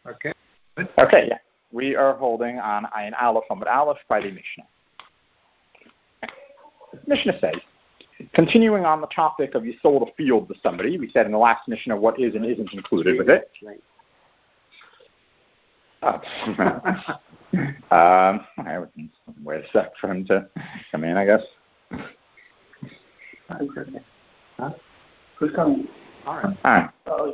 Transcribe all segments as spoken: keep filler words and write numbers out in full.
Okay. Okay, yeah. We are holding on Ayin Aleph Amud Aleph by the Mishnah. Mishnah says, continuing on the topic of you sold a field to somebody, we said in the last Mishnah what is and isn't included with it. Oh. um, I would wait a sec for him to come in, I guess. Huh? Who's coming? All right. All right. Oh,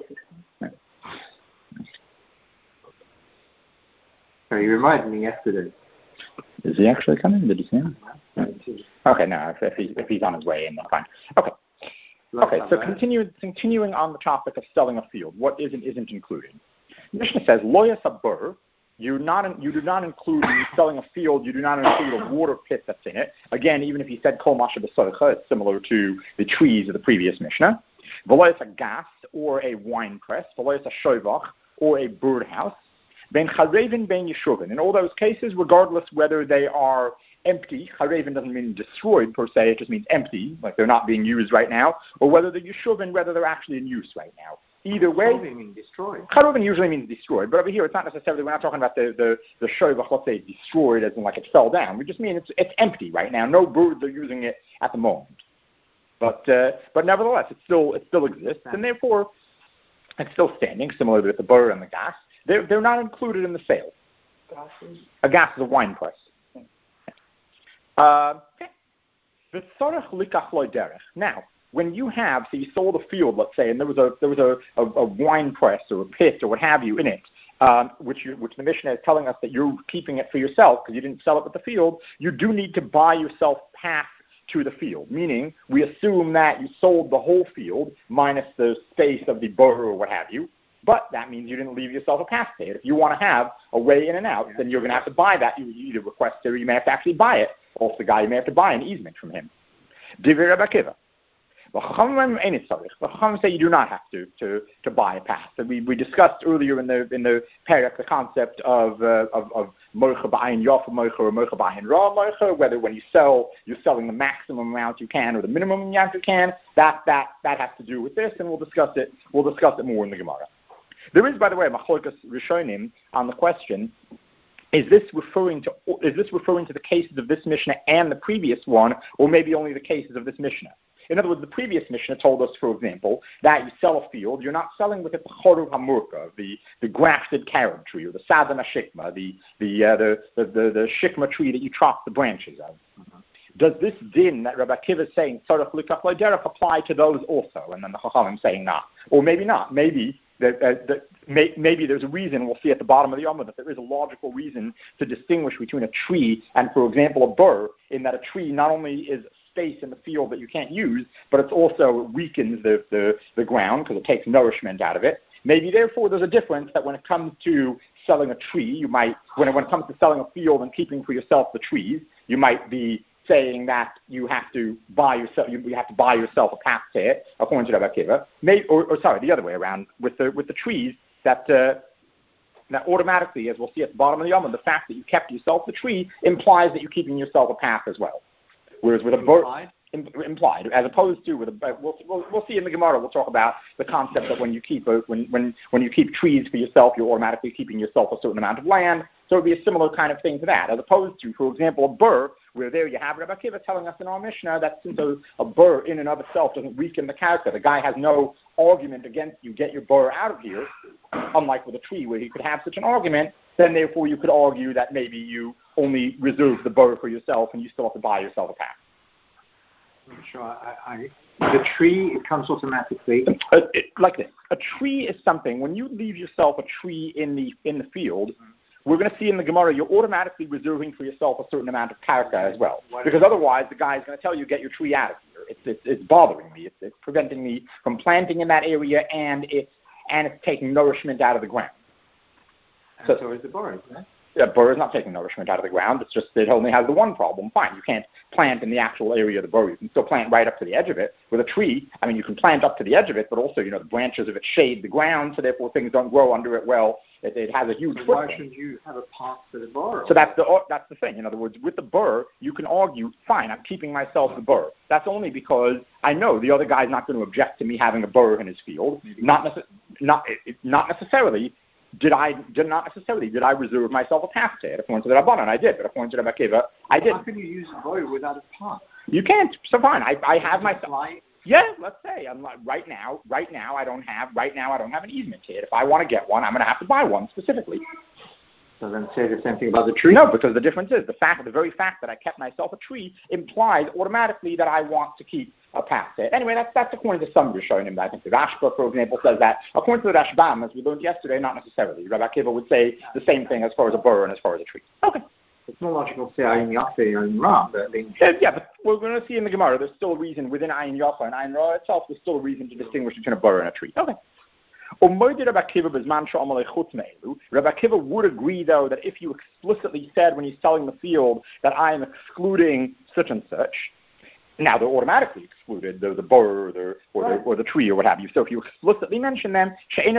So you reminded me yesterday. Is he actually coming? Did you see him? Okay, no, if, if, he, if he's on his way in, then fine. Okay. Okay, so continue, continuing on the topic of selling a field, what is and isn't included. Mishnah says, Loyas abur, you not you do not include, when you're selling a field, you do not include a water pit that's in it. Again, even if you said kol masha b'sorecha, it's similar to the trees of the previous Mishnah. V'loyas a gas, or a wine press. V'loyas a shovach, or a birdhouse. Ben charevin, ben yeshuvin. In all those cases, regardless whether they are empty, charevin doesn't mean destroyed per se, it just means empty, like they're not being used right now, or whether they're yeshuvin, whether they're actually in use right now. Either way, charevin means destroyed. Charevin usually means destroyed, but over here it's not necessarily, we're not talking about the, the, the shovach, let's say destroyed as in like it fell down. We just mean it's it's empty right now. No birds are using it at the moment. But uh, but nevertheless, it still it still exists, and therefore it's still standing, similar to the burr and the gas. They're, they're not included in the sale. A gas is a wine press. Uh, now, when you have, so you sold a field, let's say, and there was a there was a, a, a wine press or a pit or what have you in it, um, which you, which the Mishnah is telling us that you're keeping it for yourself because you didn't sell it with the field, you do need to buy yourself pass to the field, meaning we assume that you sold the whole field minus the space of the burr or what have you. But that means you didn't leave yourself a pass to it. If you want to have a way in and out, then you're going to have to buy that. You either request it or you may have to actually buy it. Also, the guy, you may have to buy an easement from him. Divir Rabbi Akiva. The Chachamim say you do not have to, to, to buy a pass. And we, we discussed earlier in the in the parak the concept of uh, of of moicha ba'ayin yafa moicha or moicha ba'ayin ra moicha. Whether when you sell you're selling the maximum amount you can or the minimum amount you can. That that that has to do with this, and we'll discuss it. We'll discuss it more in the Gemara. There is, by the way, a machlokas rishonim on the question: Is this referring to is this referring to the cases of this Mishnah and the previous one, or maybe only the cases of this Mishnah? In other words, the previous Mishnah told us, for example, that you sell a field, you're not selling with it the choruv hamurka, the the grafted carob tree, or the sadana shikma, the the, uh, the the the the shikma tree that you chop the branches of. Mm-hmm. Does this din that Rabbi Akiva is saying tzarich likach loderech apply to those also? And then the Chachamim saying not, or maybe not, maybe. That, uh, that may, maybe there's a reason, we'll see at the bottom of the Yomah, that there is a logical reason to distinguish between a tree and, for example, a burr, in that a tree not only is space in the field that you can't use, but it also weakens the, the, the ground because it takes nourishment out of it. Maybe, therefore, there's a difference that when it comes to selling a tree, you might, when it, when it comes to selling a field and keeping for yourself the trees, you might be saying that you have to buy yourself, you, you have to buy yourself a pass to it, according to Rabbi Akiva. Maybe, or, or sorry, the other way around with the with the trees that uh, that automatically, as we'll see at the bottom of the Yomah, the fact that you kept yourself the tree implies that you're keeping yourself a pass as well. Whereas with a bird, implied, as opposed to with a, we'll, we'll we'll see in the Gemara. We'll talk about the concept that when you keep a, when when when you keep trees for yourself, you're automatically keeping yourself a certain amount of land. So it would be a similar kind of thing to that, as opposed to, for example, a burr, where there you have Rabbi Akiva telling us in our Mishnah that since a, a burr in and of itself doesn't weaken the character, the guy has no argument against you, get your burr out of here, unlike with a tree where he could have such an argument, then therefore you could argue that maybe you only reserve the burr for yourself and you still have to buy yourself a pack. Sure, I, I, the tree, it comes automatically. Uh, it, like this, a tree is something, when you leave yourself a tree in the in the field, mm-hmm. We're going to see in the Gemara, you're automatically reserving for yourself a certain amount of character as well. Because otherwise, the guy is going to tell you, get your tree out of here. It's it's, it's bothering me. It's, it's preventing me from planting in that area, and it's and it's taking nourishment out of the ground. And so, so is the burr, isn't it? A burr is not taking nourishment out of the ground. It's just it only has the one problem. Fine, you can't plant in the actual area of the burr. You can still plant right up to the edge of it. With a tree, I mean, you can plant up to the edge of it, but also, you know, the branches of it shade the ground, so therefore things don't grow under it well. It, it has a huge so footprint. Why should you have a path to the burr? So that's the that's the thing. In other words, with the burr, you can argue, fine, I'm keeping myself the burr. That's only because I know the other guy's not going to object to me having a burr in his field. Not nece- not not necessarily. did I, did not necessarily, did I reserve myself a path to it? According to the Rabbanan, I did, but according to the Rebbe Akiva, I didn't. How can you use a boy without a path? You can't. So fine, I, I have my... Fly? Yeah, let's say, I'm not, right now, right now I don't have, right now I don't have an easement to it. If I want to get one, I'm going to have to buy one specifically. So then say the same thing about the tree? No, because the difference is the fact, the very fact that I kept myself a tree implies automatically that I want to keep a path to it. Anyway, that's, that's according to some Rishonim. I think the Rashba, for example, says that. According to the Rashbam, as we learned yesterday, not necessarily. Rabbi Akiva would say the same thing as far as a burr and as far as a tree. Okay. It's more logical to say Ayin Yafe and Ra. Yeah, yeah, but we're going to see in the Gemara, there's still a reason within Ayin Yafa and Ayin Ra itself, there's still a reason to distinguish between a burr and a tree. Okay. Rabbi Akiva would agree, though, that if you explicitly said when you're selling the field that I am excluding such and such, now they're automatically excluded, the, the burr or the, or, right. the, or the tree or what have you. So if you explicitly mention them,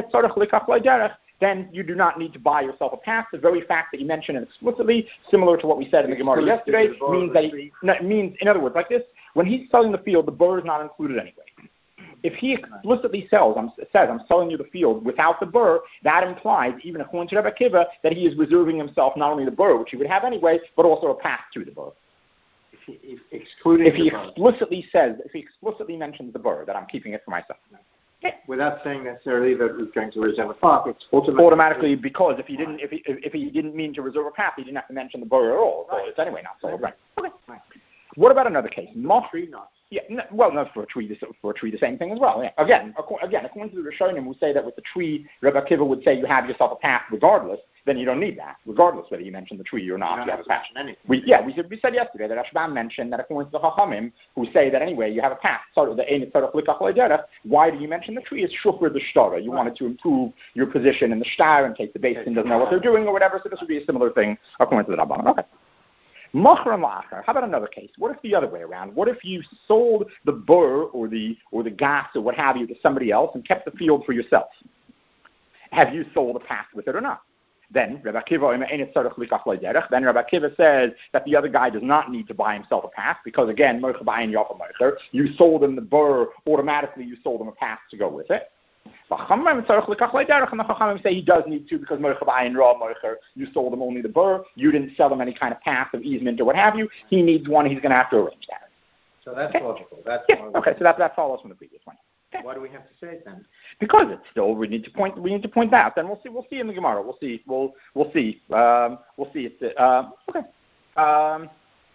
then you do not need to buy yourself a path. The very fact that you mention it explicitly, similar to what we said in the Gemara yesterday, means that he, no, it means, in other words, like this, when he's selling the field, the burr is not included anyway. If he explicitly sells, um, says, I'm selling you the field without the burr, that implies, even according to Rebbe Akiva, that he is reserving himself not only the burr, which he would have anyway, but also a path to the burr. If he, if excluding if he the explicitly burr. says, if he explicitly mentions the burr, that I'm keeping it for myself. Yeah. Without saying necessarily that he's going to reserve a path, it's automatically, automatically because if he didn't, if he if he didn't mean to reserve a path, he didn't have to mention the burr at all. So right. It's anyway not sold. Right. Okay. Right. What about another case? Not tree, not. Yeah. No, well, no, for a tree, for a tree, the same thing as well. Yeah. Again, ac- again, according to the Rishonim, who say that with the tree, Rebbe Akiva would say you have yourself a path regardless. Then you don't need that, regardless whether you mention the tree or not. You, you have a path. We, yeah, we, we said yesterday that Rashbam mentioned that according to the Chachamim, who say that anyway you have a path. So the why do you mention the tree? It's shufr the shtara. You right. wanted to improve your position in the shtar in case the basin okay. doesn't know what they're doing or whatever. So this would be a similar thing according to the Rabbanan. Okay. Machar and la'achar. How about another case? What if the other way around? What if you sold the burr or the or the gas or what have you to somebody else and kept the field for yourself? Have you sold a path with it or not? Then Rabbi Akiva, then Rabbi Akiva says that the other guy does not need to buy himself a path because again, you sold him the burr, automatically you sold him a path to go with it. And the Chachamim say he does need to because you sold him only the burr, you didn't sell him any kind of path of easement or what have you. He needs one, he's going to have to arrange that. So that's okay. logical. That's yeah. Okay, so that that follows from the previous one. Okay. Why do we have to say it then? Because it's still we need to point we need to point that. Then we'll see we'll see in the Gemara. We'll see we'll we'll see um, we'll see it's uh, okay. Um,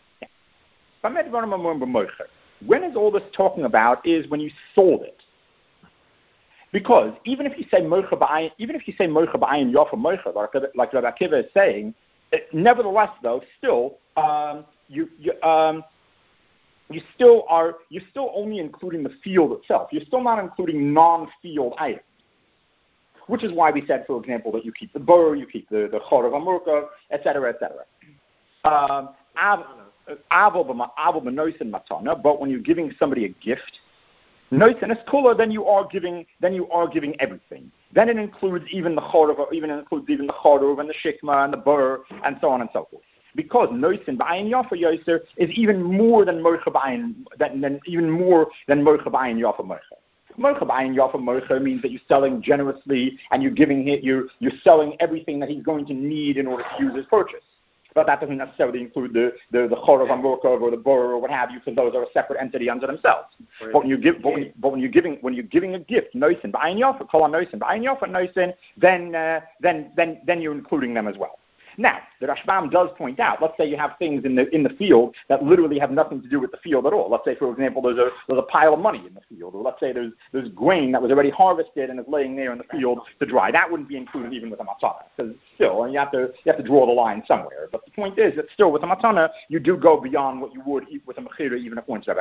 yeah. When is all this talking about? Is when you sold it. Because even if you say mocha ba'ayin, even if you say mocha ba'ayin yofa mocha, like like Rabbi Akiva is saying, it, nevertheless though, still um, you you um. You still are. You're still only including the field itself. You're still not including non-field items, which is why we said, for example, that you keep the burr, you keep the the chorav amurka, et cetera, et cetera. But when you're giving somebody a gift, noisin is cooler. Then you are giving. Then you are giving everything. Then it includes even the chorav, even includes even the chorav and the shikma and the burr and so on and so forth. Because noisin ba'ayin yafa yoser is even more than mocha ba'ayin, than, than even more than mocha ba'ayin yafa mocha. Mocha ba'ayin yafa mocha means that you're selling generously and you're giving it, you're you're selling everything that he's going to need in order to use his purchase. But that doesn't necessarily include the the the chorav amurkov or the burr or what have you, because those are a separate entity unto themselves. Right. But when you give, but when, you, but when you're giving when you're giving a gift, noisin ba'ayin yafa, kol noisin ba'ayin yafa noisin, then uh, then then then you're including them as well. Now, the Rashbam does point out, let's say you have things in the in the field that literally have nothing to do with the field at all. Let's say, for example, there's a there's a pile of money in the field, or let's say there's there's grain that was already harvested and is laying there in the field to dry. That wouldn't be included even with a matana, because still, and you have to you have to draw the line somewhere. But the point is that still with a matana, you do go beyond what you would with a mechira, even according to Rebbe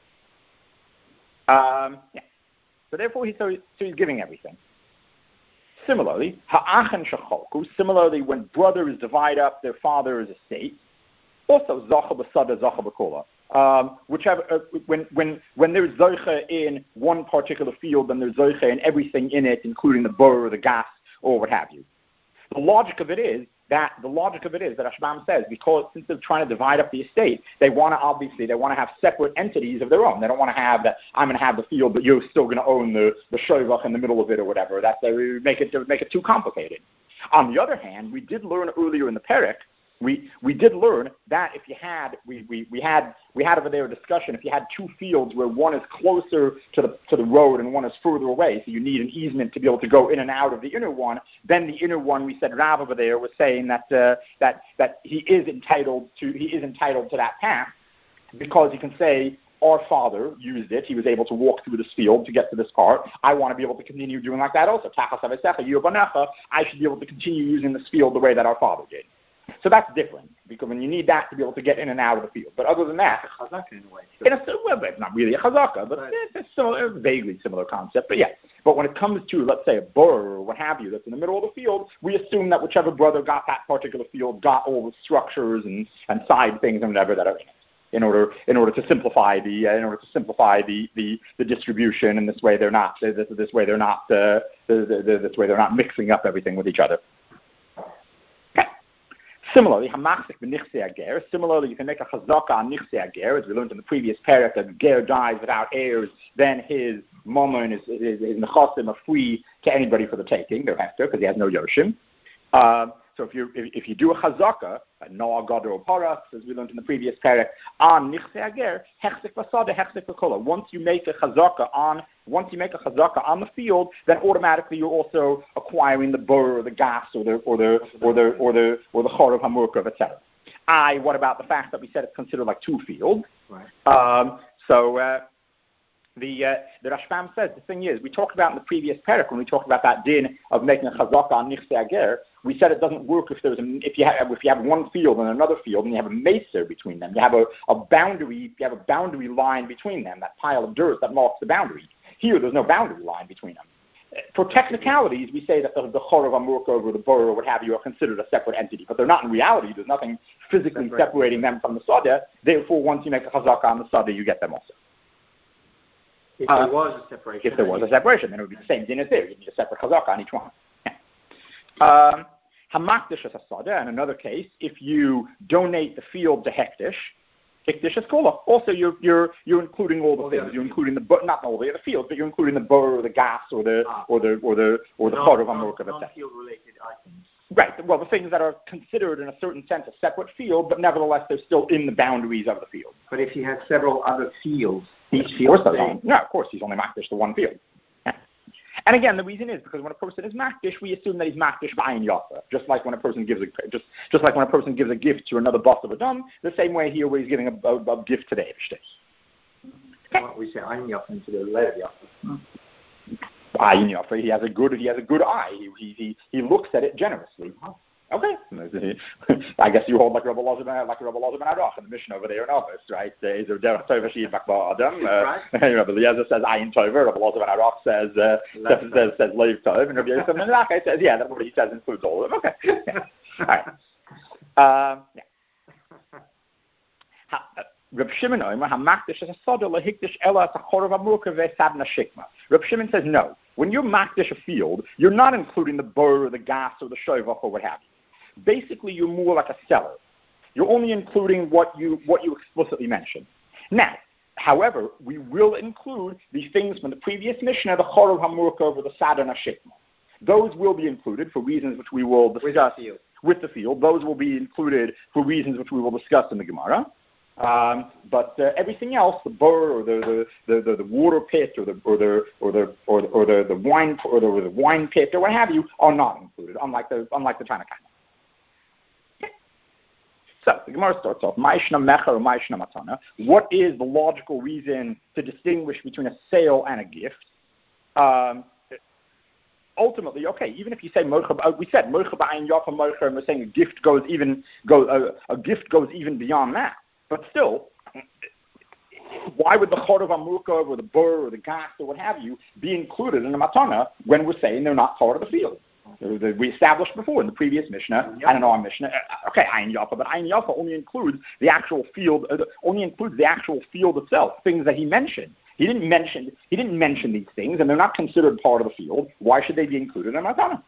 Akiva. Um, yeah. So therefore, he so, so he's giving everything. Similarly, ha'achen shecholku. Similarly, when brothers divide up their father's estate, also zacha b'sada zacha b'kola. Um, whichever uh, when when when there's zocha in one particular field, then there's zocha in everything in it, including the burr or the gas or what have you. The logic of it is that the logic of it is that Rashbam says because since they're trying to divide up the estate, they want to obviously they want to have separate entities of their own. They don't want to have that I'm going to have the field, but you're still going to own the the shovach in the middle of it or whatever. That they make it to make it too complicated. On the other hand, we did learn earlier in the Perek, we, we did learn that if you had, we, we, we had, we had over there a discussion, if you had two fields where one is closer to the, to the road and one is further away, so you need an easement to be able to go in and out of the inner one, then the inner one, we said Rav over there was saying that, uh, that, that he is entitled to, he is entitled to that path because he can say, our father used it. He was able to walk through this field to get to this part. I want to be able to continue doing like that also. I should be able to continue using this field the way that our father did. So that's different, because when you need that to be able to get in and out of the field. But other than that, chazaka in a way. In a, well, it's not really a chazaka, but right. it's a similar, a vaguely similar concept. But yeah, but when it comes to, let's say, a burr or what have you that's in the middle of the field, we assume that whichever brother got that particular field got all the structures and, and side things and whatever that are in it. In order, in order to simplify the, uh, in order to simplify the, the, the distribution, and this way they're not, this, this way they're not, uh, the, the, this way they're not mixing up everything with each other. Okay. Similarly, hamaksik b'nichsei ger. Similarly, you can make a chazaka on nichsei ger, as we learned in the previous parak, that ger dies without heirs, then his mammon, his his, his nechasim are free to anybody for the taking, their hester, because he has no yoshim. Um, So if you if, if you do a chazaka, a noah gadol or paras, as we learned in the previous parak, on nichsei ager, hechzik vasada, hechzik v'kola. Once you make a chazaka on once you make a chazaka on the field, then automatically you're also acquiring the burr or the gas or the or the or the or the or the chor of hamurkav, et cetera. I. What about the fact that we said it's considered like two fields? Right. Um, so. Uh, The uh, the Rashbam says the thing is we talked about in the previous parak when we talked about that din of making a chazaka on nichsei ager. We said it doesn't work if there's a, if you have if you have one field and another field and you have a meser between them. You have a, a boundary. You have a boundary line between them. That pile of dirt that marks the boundary. Here, there's no boundary line between them. For technicalities, we say that the, the chor of amurkov or the burr or what have you are considered a separate entity, but they're not in reality. There's nothing physically right. separating them from the sada. Therefore, once you make a chazaka on the sada, you get them also. If there uh, was a separation. If there was a separation, then it would be the same din as there. You need a separate chazaka on each one. Hamakdish as a sada. In another case, if you donate the field to hektish, hektish is kola. Also, you're you're you're including all the all things. The you're including the not all the other fields, but you're including the burr or the gas or the ah. or the or the or the chor of amurkav, et cetera. Non-field related items. Right. Well, the things that are considered in a certain sense a separate field, but nevertheless they're still in the boundaries of the field. But if he has several other fields, these fields, of course, they... no, of course, he's only makdish to one field. Yeah. And again, the reason is because when a person is makdish, we assume that he's makdish b'ayin yafa. Just like when a person gives a just just like when a person gives a gift to another boss of a dam, the same way here where he's giving a, a, a gift to the Eivshter. What we say ayin yafa into the letter yafa. Ayin yafa. He has a good. He has a good eye. He he he, he looks at it generously. Okay. I guess you hold like Rabbi Elazar ben like Rabbi Elazar ben Arach in the mission over there in August, right? Is there derech tova she'id makba adam? Rabbi Eliezer says ayin tova. Rabbi Elazar ben Arach says uh, says says, says leiv tov, and Rabbi Eliezer ben Arach says yeah, that's what he says includes all of them. Okay. Yeah. All right. Um, yeah. Reb Shimon Omer hamakdish as a soda lehikdish ela as a chor of amurkav ve'sabna shikma. Reb Shimon says no. When you're makdish a field, you're not including the burr or the gas or the shovach or what have you. Basically, you're more like a seller. You're only including what you what you explicitly mentioned. Now, however, we will include the things from the previous Mishnah, the chor of hamurkav or the sadana shikma. Those will be included for reasons which we will discuss with, with the field. Those will be included for reasons which we will discuss in the Gemara. Um, but uh, everything else, the burr or the the, the, the water pit or the or the or the or the, or the, the wine or the, or the wine pit or what have you are not included, unlike the unlike the Tanakh. Okay. So the Gemara starts off Ma'ishna Mecher or Ma'ishna Matana. What is the logical reason to distinguish between a sale and a gift? Um, Ultimately, okay, even if you say uh, we said Mercha b'ayin yafa Mercha, and we're saying a gift goes even go uh, a gift goes even beyond that. But still, why would the chor of amurkav or the burr or the gas or what have you be included in the matana when we're saying they're not part of the field? We established before in the previous Mishnah, yep. I don't know our Mishnah. Okay, ayin yafa, but ayin yafa only includes the actual field. Uh, only includes the actual field itself. Things that he mentioned. He didn't mention. He didn't mention these things, and they're not considered part of the field. Why should they be included in matana?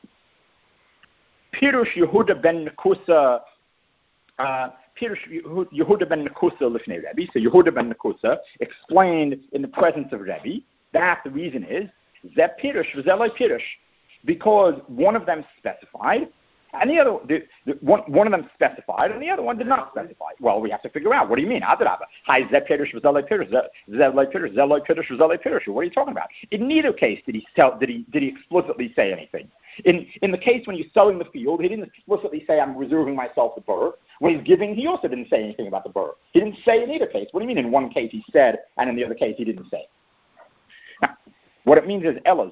Pirush Yehuda ben Nekusa. Uh, Pirush Yehuda ben Nekusa lifnei Rebbe. So Yehuda ben Nekusa explained in the presence of Rebbe that the reason is Zeh Pirush v'Zeloi Pirush, because one of them specified And the other, the, the, one, one of them specified, and the other one did not specify. Well, we have to figure out. What do you mean? Hi, Zeh Pirush, Zeh Pirush, Zeh Pirush, Zeh Pirush, Zeh Pirush. What are you talking about? In neither case did he sell. Did he? Did he explicitly say anything? In in the case when he's selling the field, he didn't explicitly say, "I'm reserving myself the burr." When he's giving, he also didn't say anything about the burr. He didn't say in either case. What do you mean? In one case he said, and in the other case he didn't say. Now, what it means is Ella.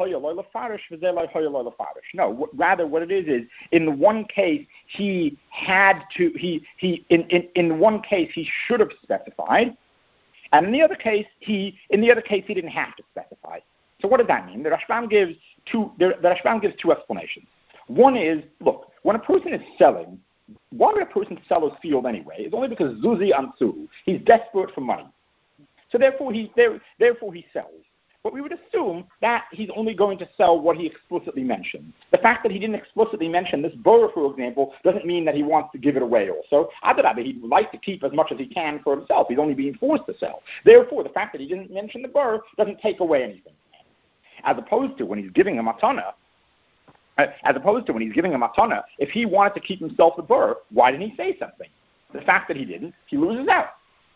No, rather what it is is in the one case he had to he he in, in, in one case he should have specified, and in the other case he in the other case he didn't have to specify. So what does that mean? The Rashbam gives two the, the Rashbam gives two explanations. One is, look, when a person is selling, why would a person sell his field anyway? It's only because Zuzi Ansu, he's desperate for money. So therefore he there, therefore he sells. But we would assume that he's only going to sell what he explicitly mentioned. The fact that he didn't explicitly mention this burr, for example, doesn't mean that he wants to give it away also. Adarabah, he'd like to keep as much as he can for himself. He's only being forced to sell. Therefore, the fact that he didn't mention the burr doesn't take away anything. As opposed to when he's giving a matana, as opposed to when he's giving a matana, if he wanted to keep himself the burr, why didn't he say something? The fact that he didn't, he loses out.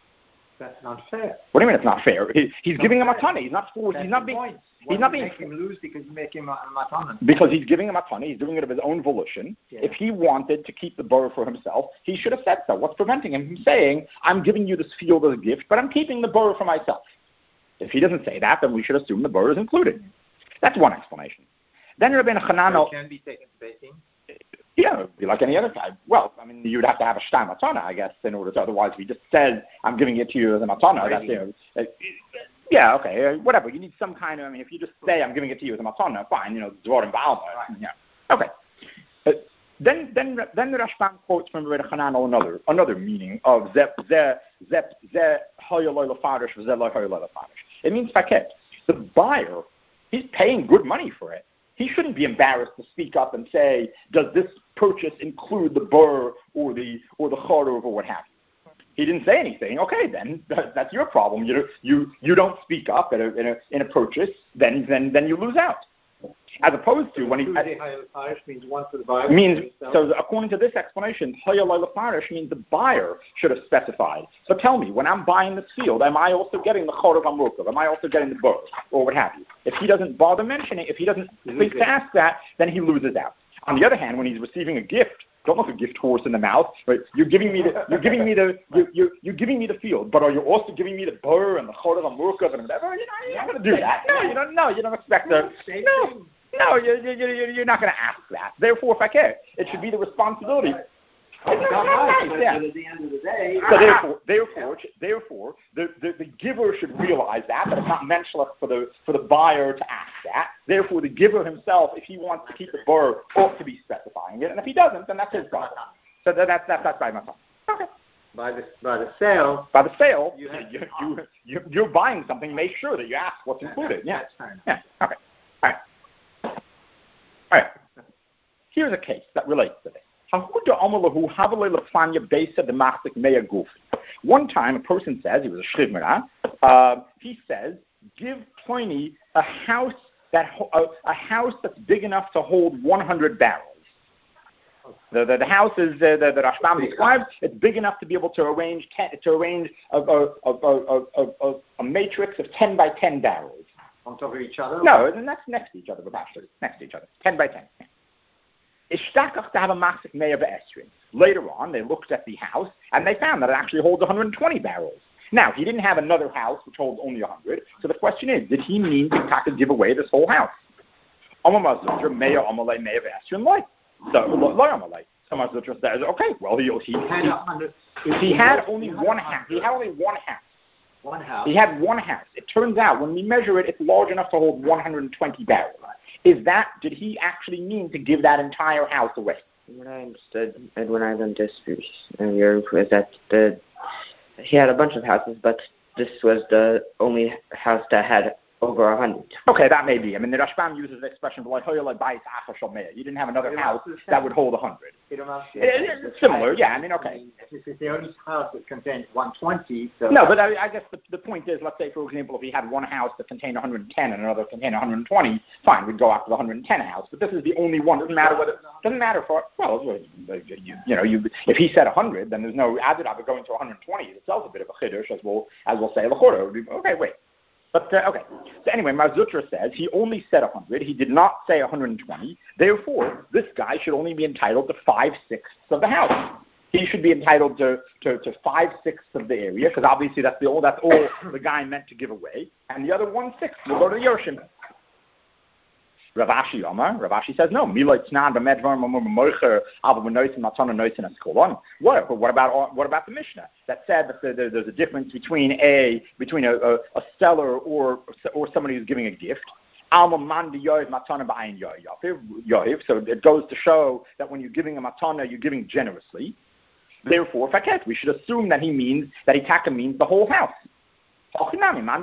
That's not fair. What do you mean it's not fair? He, he's not giving fair. him a matana. He's not forced. He's not being. Point. He's not being. Make him lose because you make him a matana. Because he's giving him a matana. He's doing it of his own volition. Yeah. If he wanted to keep the burr for himself, he should have said so. What's preventing him from saying, "I'm giving you this field as a gift, but I'm keeping the burr for myself"? If he doesn't say that, then we should assume the burr is included. That's one explanation. Then Rabbeinu Hananel can be taken to Beit Din. Yeah, it'd be like any other guy. Well, I mean, you'd have to have a shtam matana, I guess, in order to. Otherwise, if he just says, "I'm giving it to you as a matana," that's, you know, uh, yeah, okay, uh, whatever. You need some kind of. I mean, if you just say, "I'm giving it to you as a matana," fine, you know, dvorim ba'alma. Right. Yeah, okay. Uh, then, then, then the Rashbam quotes from Rabbeinu Hananel another another meaning of zeh zeh zeh zeh hayolay lefarish zeh lo hayolay lefarish. It means paket. The buyer, he's paying good money for it. He shouldn't be embarrassed to speak up and say, "Does this purchase include the burr or the or the charov or what have you?" He didn't say anything. Okay, then that, that's your problem. You you you don't speak up in a in a, in a purchase, then then then you lose out. As opposed to when he means one for the buyer means so according to this explanation, means the buyer should have specified. So tell me, when I'm buying this field, am I also getting the charov amrukov? Am I also getting the burr or what have you? If he doesn't bother mentioning, if he doesn't think to ask that, then he loses out. On the other hand, when he's receiving a gift, don't look a gift horse in the mouth. Right? You're giving me the you're giving me the you're, you're, you're giving me the field, but are you also giving me the burr and the charov amrukov and whatever? You know, you're not going to do that. No, you don't. No, you don't expect the no. No, you're, you're, you're not going to ask that. Therefore, if I care, it should be the responsibility. It's not right, yeah. But at the end of the day, so therefore, therefore, therefore, the, the, the giver should realize that, that it's not mentioned for the for the buyer to ask that. Therefore, the giver himself, if he wants to keep the burr, ought to be specifying it, and if he doesn't, then that's his problem. So that, that's that's that's by my problem. Okay. By the by the sale. By the sale, you you, you, you you're buying something. Make sure that you ask what's included. Yeah. Yeah. Okay. All right. All right. Here's a case that relates to this. One time, a person says, he was a shivmera, uh, he says, give Pliny a house that a, a house that's big enough to hold one hundred barrels. The, the, the house is uh, the, the Rashbam describes. It's big enough to be able to arrange ten, to arrange a, a, a, a, a, a matrix of ten by ten barrels. On top of each other? No, that's next to each other, but actually next to each other, ten by ten. Ishtakach to have a machzik meya ve'esrin. Later on, they looked at the house and they found that it actually holds one hundred twenty barrels. Now, he didn't have another house which holds only one hundred. So the question is, did he mean to give away this whole house? Amazutra meya amalei meya ve'esrin light. So lo amalei. So Mazutra says, okay, well he he he, he had only one house. He had only one house. One house. He had one house. It turns out when we measure it, it's large enough to hold one hundred twenty barrels. Is that, did he actually mean to give that entire house away? What I understood, and when I learned this earlier, was that the he had a bunch of houses, but this was the only house that had over a hundred. Okay, that may be. I mean, the Rashbam uses the expression like you didn't have another house that would hold a hundred. It's similar, yeah. I mean, okay. If it's the only house that contains one twenty. So no, but I, I guess the, the point is, let's say, for example, if we had one house that contained one hundred ten and another contained one hundred twenty, fine, we'd go after the one hundred ten house. But this is the only one. Doesn't matter whether. Doesn't matter for. Well, you, you know, you if he said one hundred, then there's no added up going to one hundred twenty. It's itself a bit of a chiddush, as we'll as we'll say. Okay, wait. But, uh, okay. So anyway, Mar Zutra says he only said one hundred. He did not say one hundred twenty. Therefore, this guy should only be entitled to five-sixths of the house. He should be entitled to, to, to five-sixths of the area, because obviously that's, the all, that's all the guy meant to give away. And the other one-sixth will go to the Yerushin. Rav Ashi Omar, Rav Ashi says, no. What? What about what about the Mishnah that said that there, there's a difference between a between a, a, a seller or or somebody who's giving a gift? So it goes to show that when you're giving a matana, you're giving generously. Therefore, faket, we should assume that he means that Itaka means the whole house. Isn't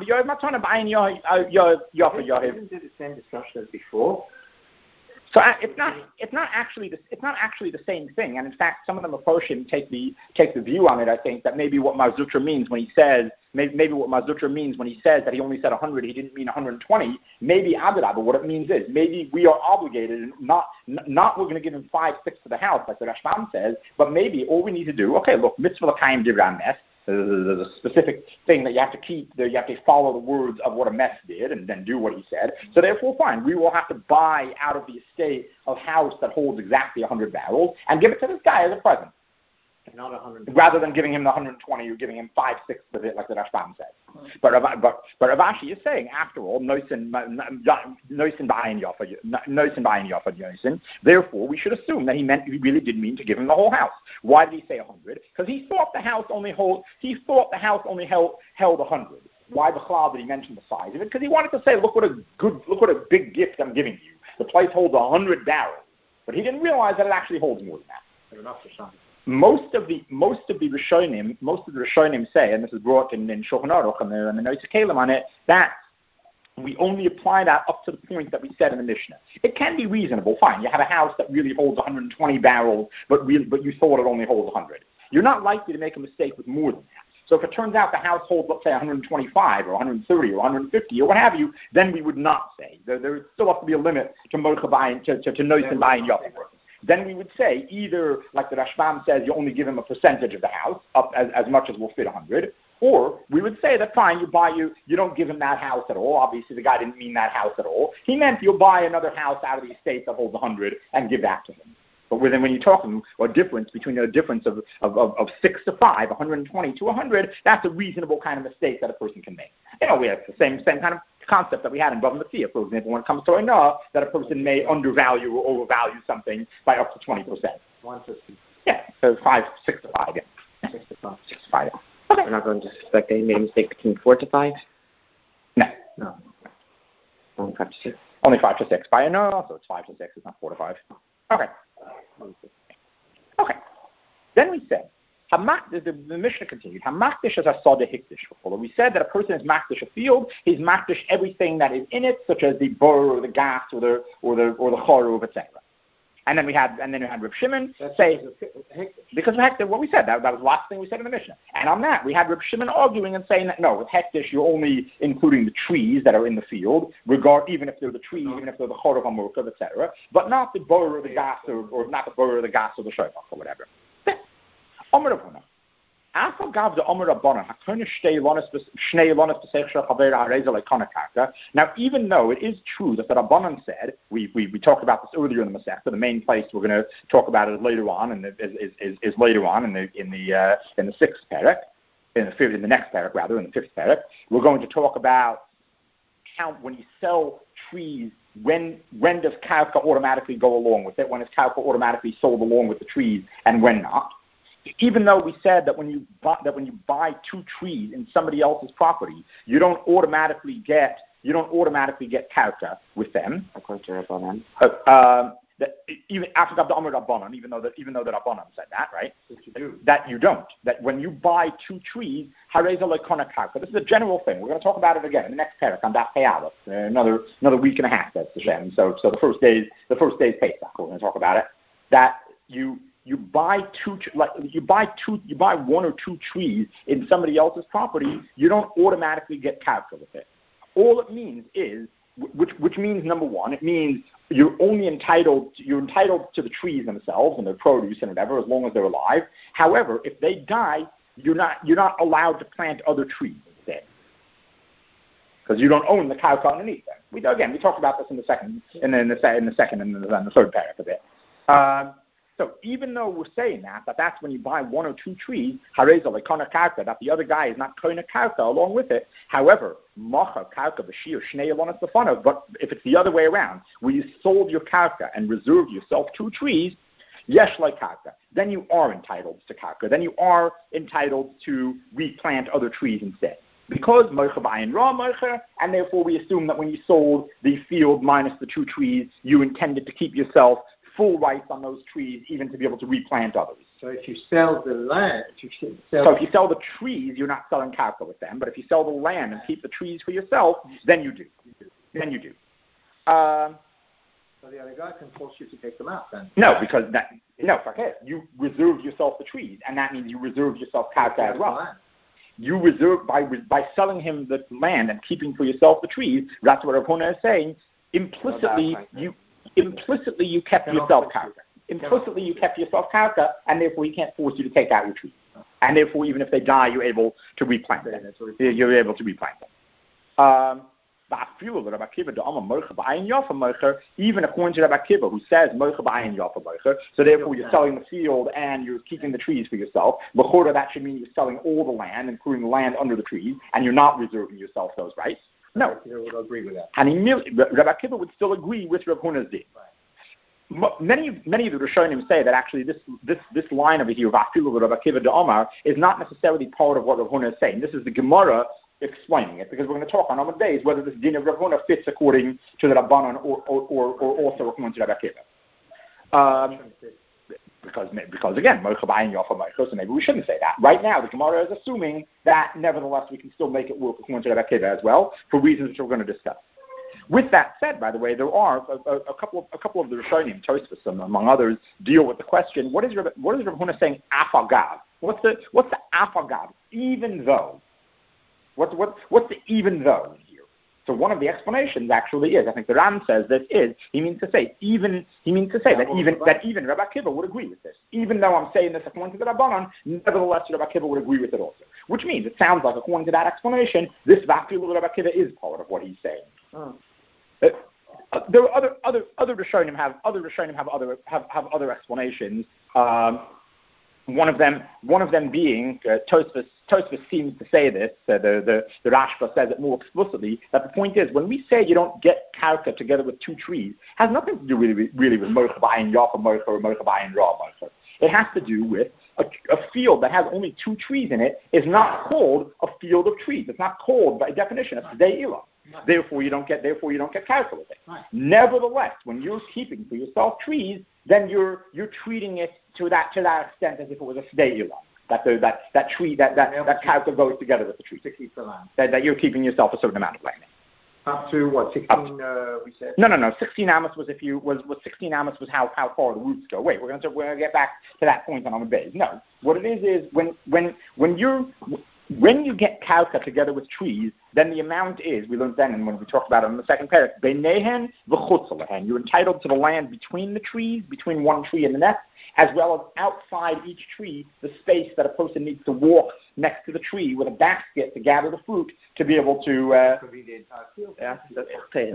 it the same discussion as before? So uh, it's not it's not actually the, it's not actually the same thing. And in fact, some of the Mephoshim take the take the view on it. I think that maybe what Mar Zutra means when he says maybe, maybe what Mar Zutra means when he says that he only said one hundred, he didn't mean one hundred twenty. Maybe Adarabah, but what it means is maybe we are obligated, and not not we're going to give him five sixths of the house like the Rashbam says, but maybe all we need to do. Okay, look, mitzvah l'kayim divrei mes. There's a specific thing that you have to keep. You have to follow the words of what a mess did and then do what he said. So therefore, fine, we will have to buy out of the estate a house that holds exactly one hundred barrels and give it to this guy as a present. Not one hundred. Rather than giving him the one hundred twenty, you're giving him five-sixths of it, like the Rashbam said. Mm-hmm. But, Rav, but, but Rav Ashi is saying, after all, Noisin ba'ayin yafa. Therefore, we should assume that he meant he really did mean to give him the whole house. Why did he say one hundred? Because he thought the house only hold, he thought the house only held held one hundred. Why the cloud did he mention the size of it? Because he wanted to say, look what a good, look what a big gift I'm giving you. The place holds one hundred barrels, but he didn't realize that it actually holds more than that. Enough for some. Most of the most of the Rishonim, most of the Rishonim say, and this is brought in, in Shulchan Aruch and the, and the Notes of Kalim on it, that we only apply that up to the point that we said in the Mishnah. It can be reasonable, fine. You have a house that really holds one hundred twenty barrels, but really, but you thought it only holds one hundred. You're not likely to make a mistake with more than that. So if it turns out the house holds, let's say, one hundred twenty-five or one hundred thirty or one hundred fifty or what have you, then we would not say. There, there still has to be a limit to Mocha buying, to, to, to Noisin buying Yopim. Then we would say either, like the Rashbam says, you only give him a percentage of the house, up as, as much as will fit one hundred, or we would say that fine, you buy you, you don't give him that house at all. Obviously, the guy didn't mean that house at all. He meant you'll buy another house out of the estate that holds one hundred and give that to him. But when you're talking a difference between a difference of, of, of, of six to five, one hundred twenty to one hundred, that's a reasonable kind of mistake that a person can make. You know, we have the same same kind of concept that we had in Bava Metzia, for example, when it comes to Oinah, that a person may undervalue or overvalue something by up to twenty percent. one fifty. Yeah, so five, six to five, yeah. Six to five. Six to five, yeah. Okay. We're not going to suspect that he made a mistake between four to five? No. No. Only five to six. Only five to six. By Oinah, so it's five to six, it's not four to five. Okay. Okay. Then we said, Hamak, the, the Mishnah continued, Hamakdish is a soda hikdish. We said that a person is makdish a field, he's makdish everything that is in it, such as the bur or the gas or the or the or the chorov, et cetera. And then we had and then we had Reb Shimon That's say because, because of hektish, what we said, that, that was the last thing we said in the Mishnah. And on that we had Reb Shimon arguing and saying that no, with hektish you're only including the trees that are in the field, regard even if they're the trees, even if they're the chorov amurkav, et cetera, but not the bur or the gas or, or not the bur or the gas or the shofach or whatever. Now, even though it is true that the Rabbanan said, we, we, we talked about this earlier in the Masechta, the main place we're going to talk about it later on, and is, is, is later on in the in the uh, in the sixth parak, in the fifth, in the next parak rather, in the fifth parak, we're going to talk about count when you sell trees. When when does karka automatically go along with it? When is karka automatically sold along with the trees, and when not? Even though we said that when you buy, that when you buy two trees in somebody else's property, you don't automatically get you don't automatically get karka with them. According to Rabbanan. Uh, uh, that even after the Amr Rabbanan, even though that even though the Rabbanan said that, right? That you do. That you don't. That when you buy two trees, hareza lekona karka. This is a general thing. We're going to talk about it again in the next parak on Daf Pei another another week and a half. That's the Shem. So so the first days the first days Pesach. We're going to talk about it. That you you buy two like you buy two you buy one or two trees in somebody else's property. You don't automatically get karka with it. All it means is which which means number one, it means you're only entitled you're entitled to the trees themselves and their produce and whatever as long as they're alive. However, if they die, you're not you're not allowed to plant other trees instead because you don't own the karka underneath them. We again we talked about this in the second in the in the, in the second and the, the third paragraph of it. Um, so even though we're saying that that that's when you buy one or two trees, hareza lekona karka, that the other guy is not kona karka along with it. However, macha karka b'shir shnei alonas lefanav. But if it's the other way around, where you sold your karka and reserved yourself two trees, yesh like karka, then you are entitled to karka. Then you are entitled to replant other trees instead. Because mocha b'ayin ra mocha, and therefore we assume that when you sold the field minus the two trees, you intended to keep yourself full rights on those trees, even to be able to replant others. So if you sell the land, if you sell so if you sell the trees, you're not selling karka with them. But if you sell the land and keep the trees for yourself, then you do. Then you do. Um, so the other guy can force you to take them out then. No, because that no, fuck it. You reserve yourself the trees, and that means you reserve yourself karka as well. You reserve by by selling him the land and keeping for yourself the trees. That's what Rav Huna is saying. Implicitly, you. Implicitly, you kept yourself karka. Implicitly, you kept yourself karka, and therefore he can't force you to take out your trees. And therefore, even if they die, you're able to replant them. You're able to replant them. Um, even according to Rabbi Akiva, who says so therefore you're selling the field and you're keeping the trees for yourself. B'chora, that should mean you're selling all the land, including the land under the trees, and you're not reserving yourself those rights. No, Rabbi Akiva would agree with that. And he, Rabbi Akiva would still agree with Rav Huna's din. Right. Many, many of the Rishonim say that actually this, this, this line over here, Vafilu Rabbi Akiva de Omar, is not necessarily part of what Rav Huna is saying. This is the Gemara explaining it, because we're going to talk on Amud Beis whether this din of Rav Huna fits according to the Rabbanan or, or, or, or also according to Rabbi Akiva. Um, Because, because again, Mocha b'ayin yafa Mocha, so maybe we shouldn't say that. Right now, the Gemara is assuming that nevertheless we can still make it work according to Rabbi Akiva as well, for reasons which we're going to discuss. With that said, by the way, there are a, a, a couple of a couple of the Rishonim, Tosfos, among others, deal with the question: What is Rabbi, what is Rabbi Huna saying? Afagav. What's the what's the afagav? Even though. What's what what's the even though? So one of the explanations actually is, I think the Ram says this is, he means to say, even, he means to say that even, that even Rabbi Akiva would agree with this. Even though I'm saying this according to the Rabbanan, nevertheless Rabbi Akiva would agree with it also. Which means, it sounds like according to that explanation, this Vafilu Rabbi Akiva is part of what he's saying. Oh. Uh, uh, there are other, other, other Rishonim have, other Rishonim have other, have, have other explanations. Um, One of them, one of them being uh, Tosfos. Tosfos seems to say this. Uh, the the the Rashba says it more explicitly. That the point is, when we say you don't get karka together with two trees, has nothing to do really really with Mocha b'ayin yafa Mocha or Mocha b'ayin ra Mocha. It has to do with a, a field that has only two trees in it is not called a field of trees. It's not called by definition a sdei ilah. Therefore, you don't get therefore you don't get karka with it. Right. Nevertheless, when you're keeping for yourself trees, then you're you're treating it to that to that extent as if it was a sdei ilah. That the, that that tree that that that karka goes together with the tree. sixty per land. That, that you're keeping yourself a certain amount of land. Up to what sixteen? Uh, we said. No, no, no. Sixteen amos was if you was was sixteen amos was how how far the roots go. Wait, we're going to we're going to get back to that point on Amud Beis. No, what it is is when when when you're when you get karka together with trees, then the amount is, we learned then, and when we talked about it in the second paragraph, beinehen v'chutz lehen. You're entitled to the land between the trees, between one tree and the next, as well as outside each tree, the space that a person needs to walk next to the tree with a basket to gather the fruit to be able to. Uh, yeah, that's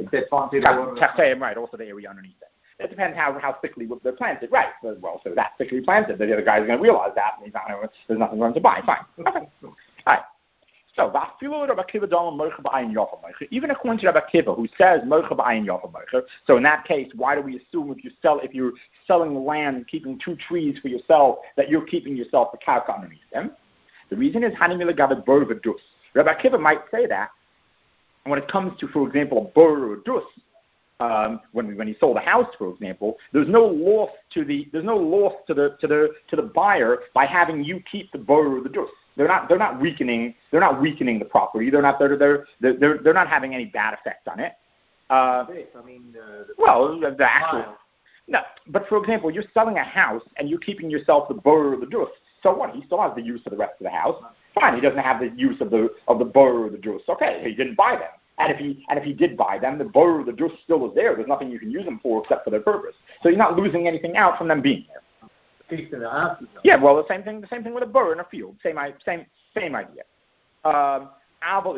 right. Also the area underneath it. It depends how, how thickly they're planted. Right. Well, so that's thickly planted. The other guy's going to realize that, and he's not gonna, there's nothing for him to buy. Fine. Okay. All right. So, even according to Rabbi Akiva, who says so in that case, why do we assume if you sell if you're selling the land and keeping two trees for yourself that you're keeping yourself the karka underneath them? The reason is Rabbi Akiva might say that when it comes to, for example, a bur or a dus. um, when when he sold a house, for example, there's no loss to the there's no loss to the to the to the buyer by having you keep the bor or the dus. They're not they're not weakening they're not weakening the property. They're not they're they're they're they're not having any bad effect on it. Uh, I mean, uh, the well, the, the actual no. But for example, you're selling a house and you're keeping yourself the bor or the dus. So what? He still has the use of the rest of the house. Fine, he doesn't have the use of the of the bor or the dus. Okay, he didn't buy them. And if he and if he did buy them, the bor or the dus still is there. There's nothing you can use them for except for their purpose. So you're not losing anything out from them being there. Yeah, well, the same thing. The same thing with a bor in a field. Same, same, same idea. Um, but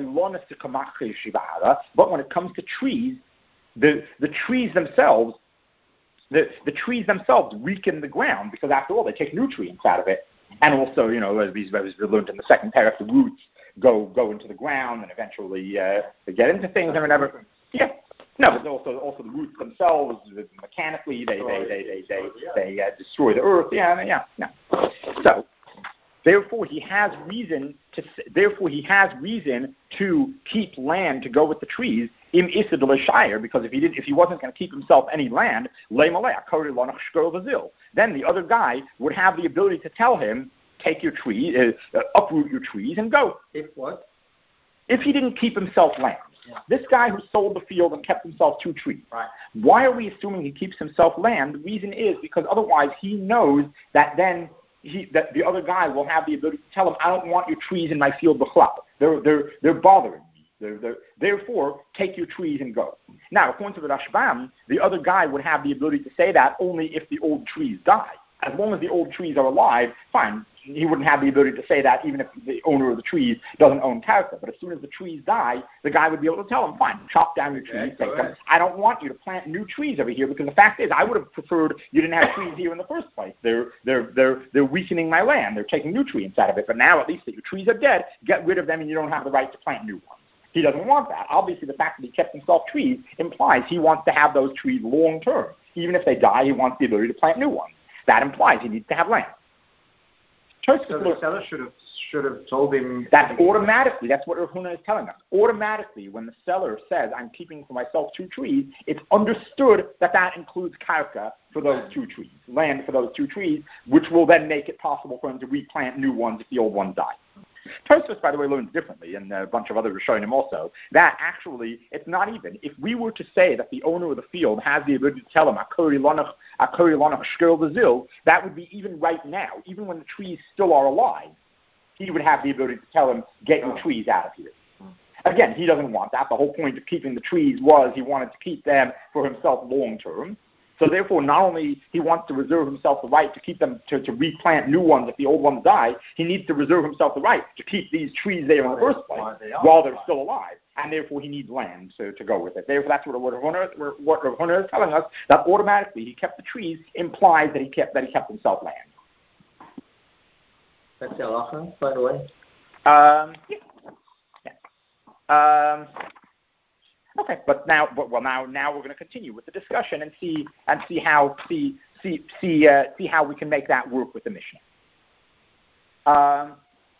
when it comes to trees, the the trees themselves, the the trees themselves weaken the ground because after all, they take nutrients out of it, and also, you know, as we, as we learned in the second paragraph, the roots go go into the ground and eventually uh, they get into things and whatever. Yeah. No, but also also the roots themselves, mechanically, they they they they they, they uh, destroy the earth. Yeah, yeah, yeah. So, therefore, he has reason to. Therefore, he has reason to keep land to go with the trees im Issa de Shire, because if he did, if he wasn't going to keep himself any land, then the other guy would have the ability to tell him, take your tree, uh, uh, uproot your trees, and go. If what? If he didn't keep himself land. Yeah. This guy who sold the field and kept himself two trees. Right. Why are we assuming he keeps himself land? The reason is because otherwise he knows that then he, that the other guy will have the ability to tell him, I don't want your trees in my field b'chlal. They're they're they're bothering me. They're, they're, therefore, take your trees and go. Now, according to the Rashbam, the other guy would have the ability to say that only if the old trees die. As long as the old trees are alive, fine. He wouldn't have the ability to say that even if the owner of the trees doesn't own character. But as soon as the trees die, the guy would be able to tell him, fine, chop down your trees, take them. I don't want you to plant new trees over here because the fact is I would have preferred you didn't have trees here in the first place. They're, they're, they're, they're weakening my land. They're taking nutrients out of it. But now at least that your trees are dead, get rid of them and you don't have the right to plant new ones. He doesn't want that. Obviously, the fact that he kept himself trees implies he wants to have those trees long term. Even if they die, he wants the ability to plant new ones. That implies he needs to have land. So the seller should have should have told him. That's automatically. That's what Rav Huna is telling us. Automatically, when the seller says, "I'm keeping for myself two trees," it's understood that that includes karka for those two trees, land for those two trees, which will then make it possible for him to replant new ones if the old ones die. Tosfos, by the way, learns differently, and a bunch of others are showing him also, that actually it's not even. If we were to say that the owner of the field has the ability to tell him, Akori lonach, Akori lonach shkel v'zil, that would be even right now, even when the trees still are alive, he would have the ability to tell him, get your trees out of here. Again, he doesn't want that. The whole point of keeping the trees was he wanted to keep them for himself long term. So therefore, not only he wants to reserve himself the right to keep them, to, to replant new ones if the old ones die, he needs to reserve himself the right to keep these trees there in the first place while they're still alive. And therefore, he needs land to, to go with it. Therefore, that's what what Rav Huna is telling us, that automatically he kept the trees implies that he kept that he kept himself land. That's the halacha, by the way. Um, yeah. yeah. Um, Okay, but now, but, well, now, now we're going to continue with the discussion and see and see how see see see uh, see how we can make that work with the Mishnah. Um,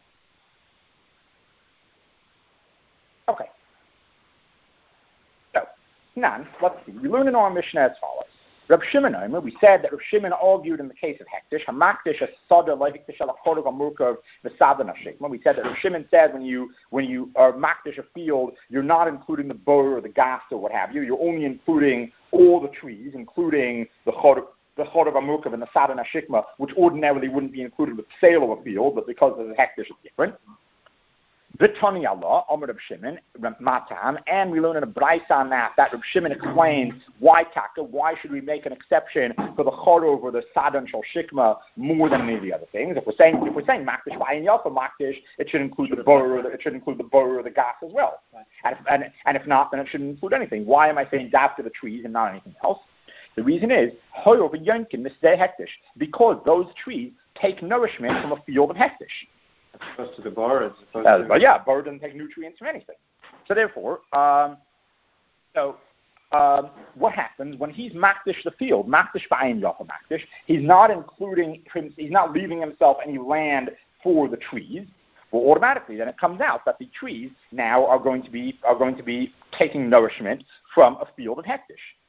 okay. So now let's see. We learn in our Mishnah as follows. Reb Shimon Omer, we said that Reb Shimon argued in the case of Hektish, Hamakdish a Sada Lehiktish ala Chorov Amurkov V'Sada Nashikma. We said that Reb Shimon said when you when you are Makdish a field, you're not including the bor or the gas or what have you. You're only including all the trees, including the Chorov the Chorov Amurkov and the Sada Nashikma, which ordinarily wouldn't be included with the sale of a field, but because of the Hektish it's different. V'tani Allah, Omer Reb Shimon, Matam, and we learn in a Braisa on that, that Reb Shimon explains why taka, why should we make an exception for the Chorov or the Sadan Shal Shikma more than any of the other things. If we're saying if we're saying Makdish V'ayin Yafa Makdish, it should include the bor or the, it should include the bor or the gas as well. And if, and, and if not, then it shouldn't include anything. Why am I saying after the trees and not anything else? The reason is Hoyov Yankin Misdei Hektish, because those trees take nourishment from a field of Hektish. As opposed to the bar, as opposed uh, to... But yeah, bar doesn't take nutrients from anything. So therefore, um, so um, what happens when he's makdish the field, makdish ba'ayin yafa makdish, he's not including, he's not leaving himself any land for the trees. Well, automatically, then it comes out that the trees now are going to be are going to be taking nourishment from a field of hektish.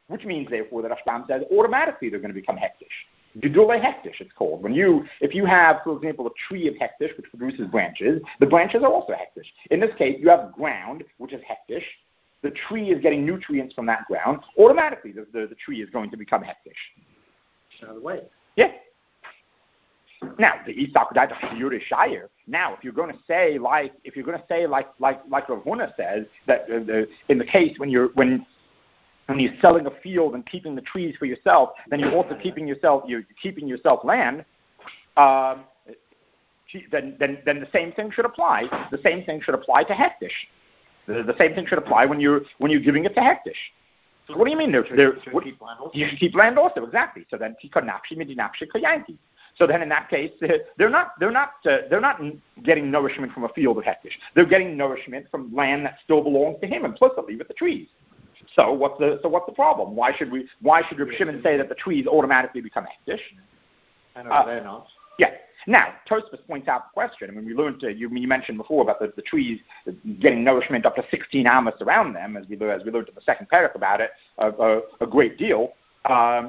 which means, therefore, that Rashbam says automatically they're going to become hektish. Gedule hektish, it's called. When you, if you have, for example, a tree of hektish, which produces branches, the branches are also hektish. In this case, you have ground, which is hektish. The tree is getting nutrients from that ground. Automatically, the, the, the tree is going to become hektish. Another way. Yeah. Now, the Isakudai Chiyur Shire. Now, if you're going to say like, if you're going to say like, like, like Rav Huna says that uh, the, in the case when you're when when you're selling a field and keeping the trees for yourself, then you're also keeping yourself you're keeping yourself land. Um, then, then, then the same thing should apply. The same thing should apply to hektish. The, the same thing should apply when you're when you're giving it to hektish. So what do you mean? They're, they're, what, you should keep land also, exactly. So then, so then in that case, they're not they're not uh, they're not getting nourishment from a field of hektish. They're getting nourishment from land that still belongs to him implicitly with the trees. So what's the so what's the problem? Why should we why should Reb Shimon say that the trees automatically become hektish? And over uh, there not. Yeah. Now, Tosfos points out the question. I mean, we learned, uh, you, you mentioned before about the, the trees getting nourishment up to sixteen amos around them, as we, as we learned in the second paragraph about it, a, a, a great deal. Um,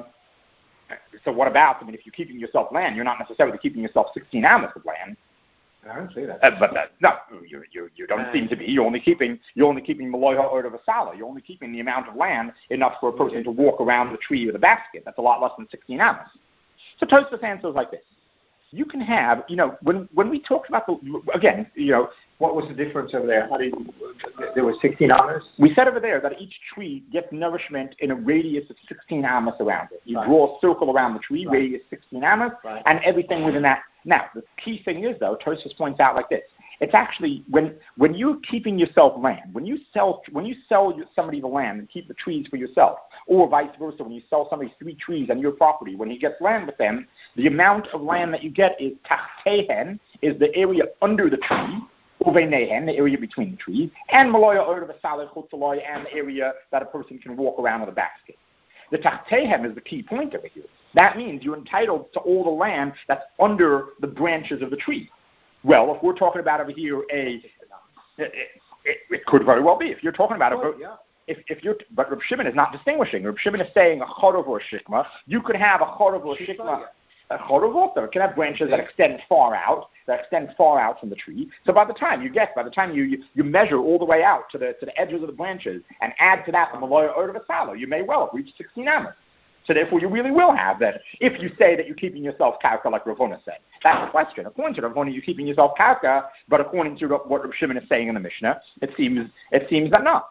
so what about, I mean, if you're keeping yourself land, you're not necessarily keeping yourself sixteen amos of land. I don't say that. Uh, but that, no, you, you, you don't uh, seem to be. You're only keeping you're only keeping Maloy Ha'od of a Sala. You're only keeping the amount of land enough for a person to walk around the tree with a basket. That's a lot less than sixteen amos. So Tosfos answers like this. You can have, you know, when when we talked about the, again, you know, what was the difference over there? How did you, there was sixteen amos? We said over there that each tree gets nourishment in a radius of sixteen amos around it. You right. draw a circle around the tree, right. radius sixteen amos, right. and everything within that. Now, the key thing is, though, Tosfos points out like this. It's actually, when when you're keeping yourself land, when you sell when you sell somebody the land and keep the trees for yourself, or vice versa, when you sell somebody three trees on your property, when he gets land with them, the amount of land that you get is tachtehen, is the area under the tree, uveinehen, the area between the trees, and maloya or the salad chutzaloy, and the area that a person can walk around with a basket. The tachtehen is the key point over here. That means you're entitled to all the land that's under the branches of the tree. Well, if we're talking about over here a, it, it, it could very well be. If you're talking about oh, it, yeah. if if you're, but Reb Shimon is not distinguishing. Reb Shimon is saying a chorov or a shikma. You could have a chorov or a shikma, a chorov also. It can have branches that extend far out, that extend far out from the tree. So by the time you get, by the time you you, you measure all the way out to the to the edges of the branches and add to that the maloya or the salo, you may well have reached sixteen amos. So therefore, you really will have that if you say that you're keeping yourself karka, like Rav Huna said. That's the question. According to Rav Huna, you're keeping yourself karka, but according to what Rav Shimon is saying in the Mishnah, it seems it seems that not.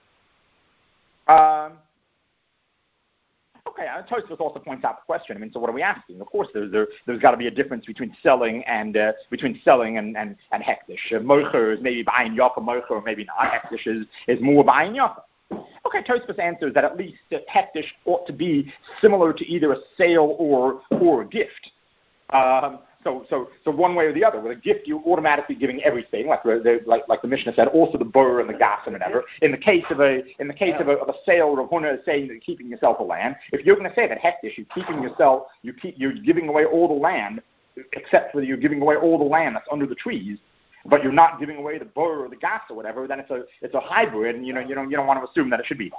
Um, okay, and Tosfos also points out the question. I mean, so what are we asking? Of course, there, there, there's got to be a difference between selling and uh, between selling and and, and hektish. Uh, mocher is maybe buying yafa, mocher, or maybe not. Hektish is, is more buying yafa. Okay, Tosfos answers that at least uh, hektish ought to be similar to either a sale or or a gift. Um, so, so, so one way or the other. With a gift, you're automatically giving everything, like the, like, like the Mishnah said, also the burr and the gas and whatever. In the case of a in the case of a, of a sale, Rav Huna is saying that you're keeping yourself a land. If you're going to say that hektish, you're keeping yourself, you keep you're giving away all the land, except for you're giving away all the land that's under the trees. But you're not giving away the burr or the gas or whatever, then it's a it's a hybrid, and you know you don't you don't want to assume that it should be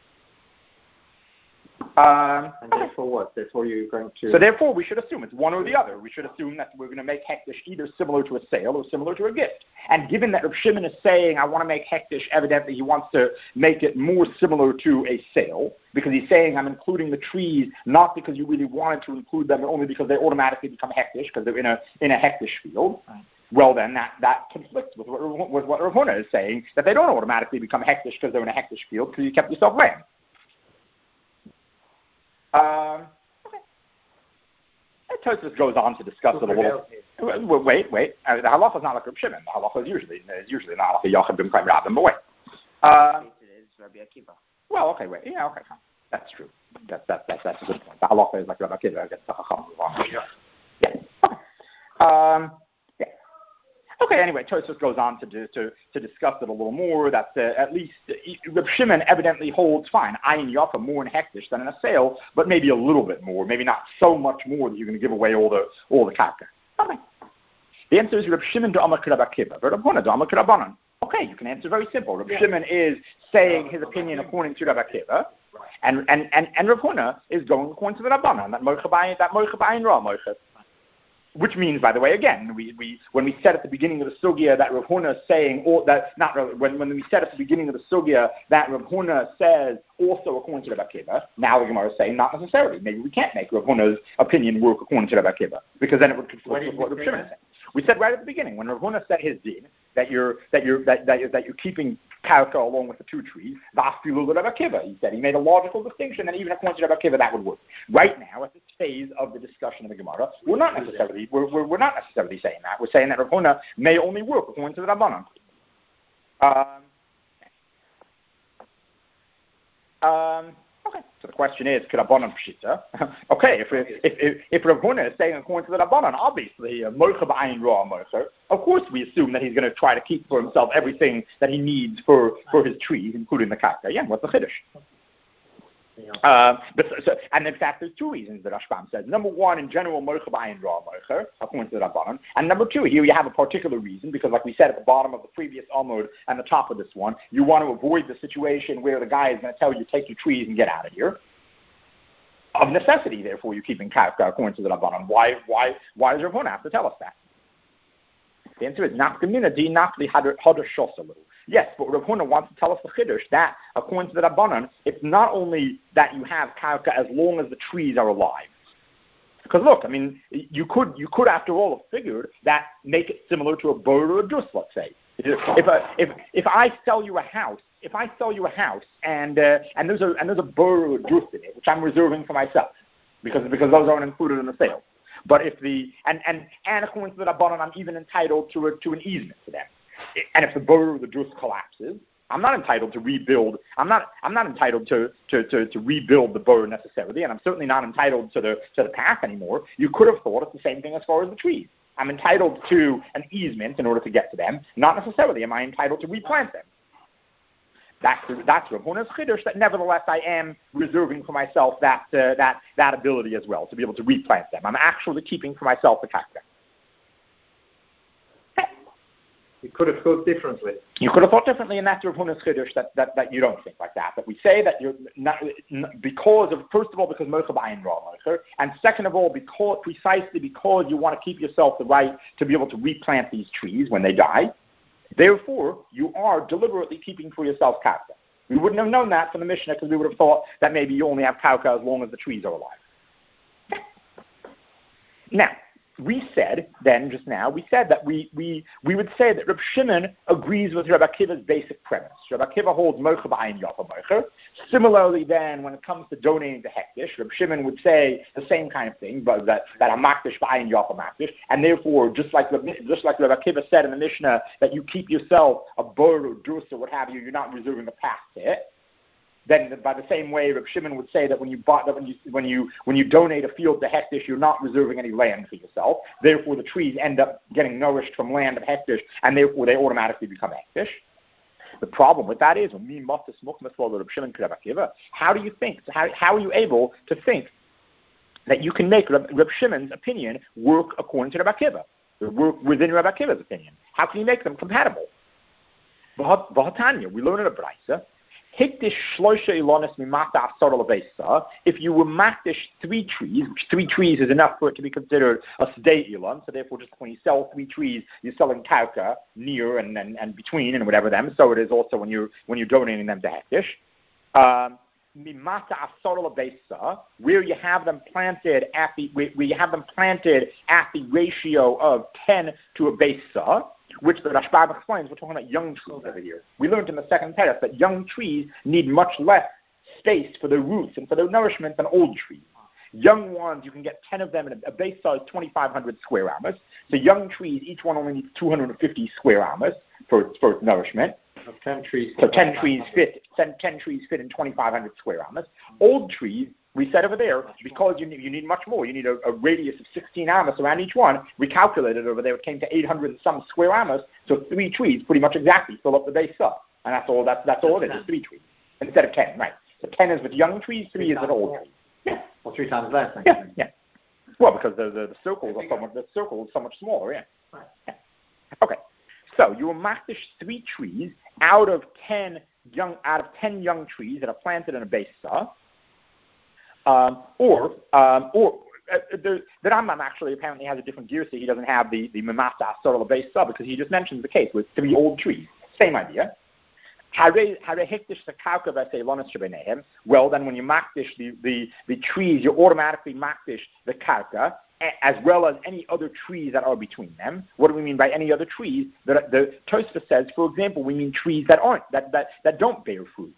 that. Um, and therefore what? Therefore you're going to. So therefore we should assume it's one or the other. We should assume that we're going to make hektish either similar to a sale or similar to a gift. And given that Rav Shimon is saying I want to make hektish, evidently he wants to make it more similar to a sale, because he's saying I'm including the trees not because you really wanted to include them, but only because they automatically become hektish because they're in a in a hektish field. Right. Well, then that, that conflicts with what, with what Rav Huna is saying, that they don't automatically become hektish because they're in a hektish field because you kept yourself land. Um, okay. And Tosfos goes on to discuss it a little. Wait, wait. Uh, the halacha is not like Reb Shimon. The halacha is usually is usually not like a Yachid b'm Chaim Rabbim. But wait. Um, well, okay, wait. Yeah, okay, fine. That's true. That, that, that, that's a good point. The halacha is like Rabbi Akiva. I guess the halacha is wrong. Yeah. Okay. Um, Okay, anyway, Tosfos goes on to, do, to to discuss it a little more, that uh, at least uh, Reb Shimon evidently holds fine, ayin yafa more in hektish than in a sale, but maybe a little bit more, maybe not so much more that you're going to give away all the all the karka. Okay. The answer is Reb Shimon to Amar Rabbi Akiva, but Reb Huna to Amar Rabbanan. Okay, you can answer very simple. Reb yeah. Shimon is saying his opinion according to Rabbi Akiva, Right. And and and and Rav Huna is going according to the Rabbanan, that moicha b'ayin, that moicha b'ayin ra moicha. Which means, by the way, again, we, we when we said at the beginning of the sugya that Rav Huna is saying, or that not really, when when we said at the beginning of the sugya that Rav Huna says also according to Rabbi Akiva, now the Gemara is saying not necessarily. Maybe we can't make Rav Huna's opinion work according to Rabbi Akiva because then it would conflict with what Rav Shimon said. We said right at the beginning when Rav Huna said his din that you're that you're that that you're, that you're keeping karka along with the two trees. V'afilu Rabbi Akiva. He said he made a logical distinction, and even according to Rabbi Akiva that would work. Right now, at this phase of the discussion of the Gemara, we're not necessarily we're, we're, we're not necessarily saying that. We're saying that Rav Huna may only work according to the Rabbanan. Um, um, okay, so the question is, could Rabbanan pshita? Okay, if if if, if Rav Huna is saying according to the Rabbanan, obviously moicha b'ayin ra moicha. Of course, we assume that he's going to try to keep for himself everything that he needs for, for his trees, including the karka. Yeah, what's the chiddush? Yeah. Uh, but, so, and in fact, there's two reasons that Rashbam says. Number one, in general, moicha b'ayin ra moicha, according to the Rabbanan. And number two, here you have a particular reason, because like we said at the bottom of the previous Amud and the top of this one, you want to avoid the situation where the guy is going to tell you, take your trees and get out of here. Of necessity, therefore, you're keeping karka according to the Rabbanan. Why, why, why does Rav Huna have to tell us that? The answer is nafkamina di nafli hadashos a little. Yes, but Rav Huna wants to tell us the chiddush that, according to the Rabbanan, it's not only that you have karka as long as the trees are alive. Because look, I mean, you could, you could after all have figured that make it similar to a bird or a dus, let's say. If a, if if I sell you a house, if I sell you a house and uh, and there's a and there's a bird or a dus in it, which I'm reserving for myself, because because those aren't included in the sale. But if the and and, and according to the Rabbanan, I'm even entitled to a, to an easement to them. And if the bird or the dus collapses, I'm not entitled to rebuild. I'm not. I'm not entitled to, to, to, to rebuild the bird necessarily, and I'm certainly not entitled to the to the path anymore. You could have thought it's the same thing as far as the trees. I'm entitled to an easement in order to get to them. Not necessarily am I entitled to replant them. That's that's Rav Huna's chiddush. That nevertheless I am reserving for myself that uh, that that ability as well to be able to replant them. I'm actually keeping for myself the karka. You could have thought differently. You could have thought differently, and that's Rav Huna's chiddush that, that, that you don't think like that. That we say that you're not, because of, first of all, because moicha b'ayin ra moicha, and second of all, because precisely because you want to keep yourself the right to be able to replant these trees when they die. Therefore, you are deliberately keeping for yourself karka. We wouldn't have known that from the Mishnah because we would have thought that maybe you only have karka as long as the trees are alive. Now, we said then, just now, we said that we, we, we would say that Reb Shimon agrees with Rabbi Akiva's basic premise. Rabbi Akiva holds moicha b'ayin yafa moicha. Similarly, then, when it comes to donating to hektish, Reb Shimon would say the same kind of thing, but that, that a makdish b'ayin yafa makdish, and therefore, just like, just like Rabbi Akiva said in the Mishnah, that you keep yourself a bird or dus or what have you, you're not reserving a path to it. Then, by the same way, Reb Shimon would say that when you bought, that when you when you when you donate a field to hektish, you're not reserving any land for yourself. Therefore, the trees end up getting nourished from land of hektish, and therefore they automatically become hektish. The problem with that is, how do you think? How how are you able to think that you can make Reb, Reb Shimon's opinion work according to Rabbi Akiva, work within Rabbi Akiva's opinion? How can you make them compatible? V'hatanya, we learn in a brayso. If you were makdish three trees, which three trees is enough for it to be considered a sdei ilan, so therefore just when you sell three trees, you're selling karka near and, and, and between and whatever them, so it is also when you're when you're donating them to hektish. Um, where you have them planted at the where you have them planted at the ratio of ten to a base saw, which the Rashbam explains. We're talking about young trees over here. We learned in the second paragraph that young trees need much less space for their roots and for their nourishment than old trees. Young ones, you can get ten of them, and a base size twenty-five hundred square amas. So young trees, each one only needs two hundred fifty square amas for for nourishment. So ten trees. So ten trees fit. Ten, ten trees fit in twenty-five hundred square amas. Old trees, we said over there, because you need, you need much more. You need a, a radius of sixteen amas around each one. We calculated over there. It came to eight hundred and some square amas. So three trees pretty much exactly fill up the base up, and that's all. That's that's all it is. Three trees instead of ten, right? So ten is with young trees. Three is with old trees. Yeah. Well, three times less. Yeah, yeah. Well, because the the, the circles are somewhat the circle is so much smaller. Yeah. Right. Yeah. Okay. So you will makdish three trees out of ten young out of ten young trees that are planted in a Beisa, um, or um, or uh, the, the Rambam actually apparently has a different gear, so he doesn't have the the Mamasa sort of a Beisa because he just mentions the case with three old trees. Same idea. Well, then when you makdish the, the, the trees, you automatically makdish the karka, as well as any other trees that are between them. What do we mean by any other trees? The, the Tosfos says, for example, we mean trees that aren't, that, that, that don't bear fruit.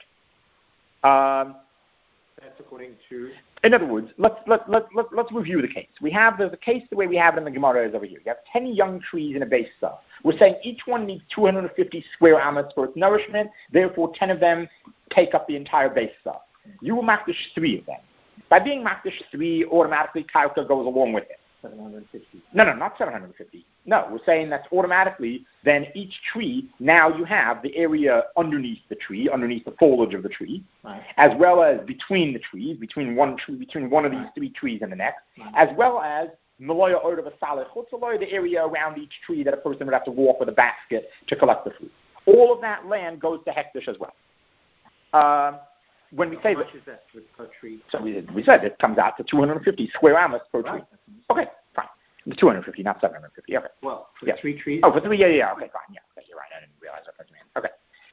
Um, That's according to... In other words, let's, let, let, let, let's review the case. We have the, the case the way we have it in the Gemara is over here. You have ten young trees in a base stuff. We're saying each one needs two hundred fifty square amas for its nourishment, therefore ten of them take up the entire base stuff. You will makdish three of them. By being makdish three, automatically karka goes along with it. seven hundred fifty. No, no, not seven hundred fifty. No, we're saying that's automatically, then each tree, now you have the area underneath the tree, underneath the foliage of the tree, right, as well as between the trees, between one tree, between one of these three trees and the next, right, as well as Malaya Order of a Salih Chutzaloy, the area around each tree that a person would have to walk with a basket to collect the fruit. All of that land goes to hektish as well. Um, when we How say much that, is that per, per tree? so we, we said it comes out to two hundred fifty square amas per tree. Right. Okay, fine. two hundred fifty, not seven hundred fifty. Okay. Well, for Yeah. three trees? Oh, for three, yeah, yeah, okay, fine. Yeah, okay, you're right. I didn't realize that. Okay,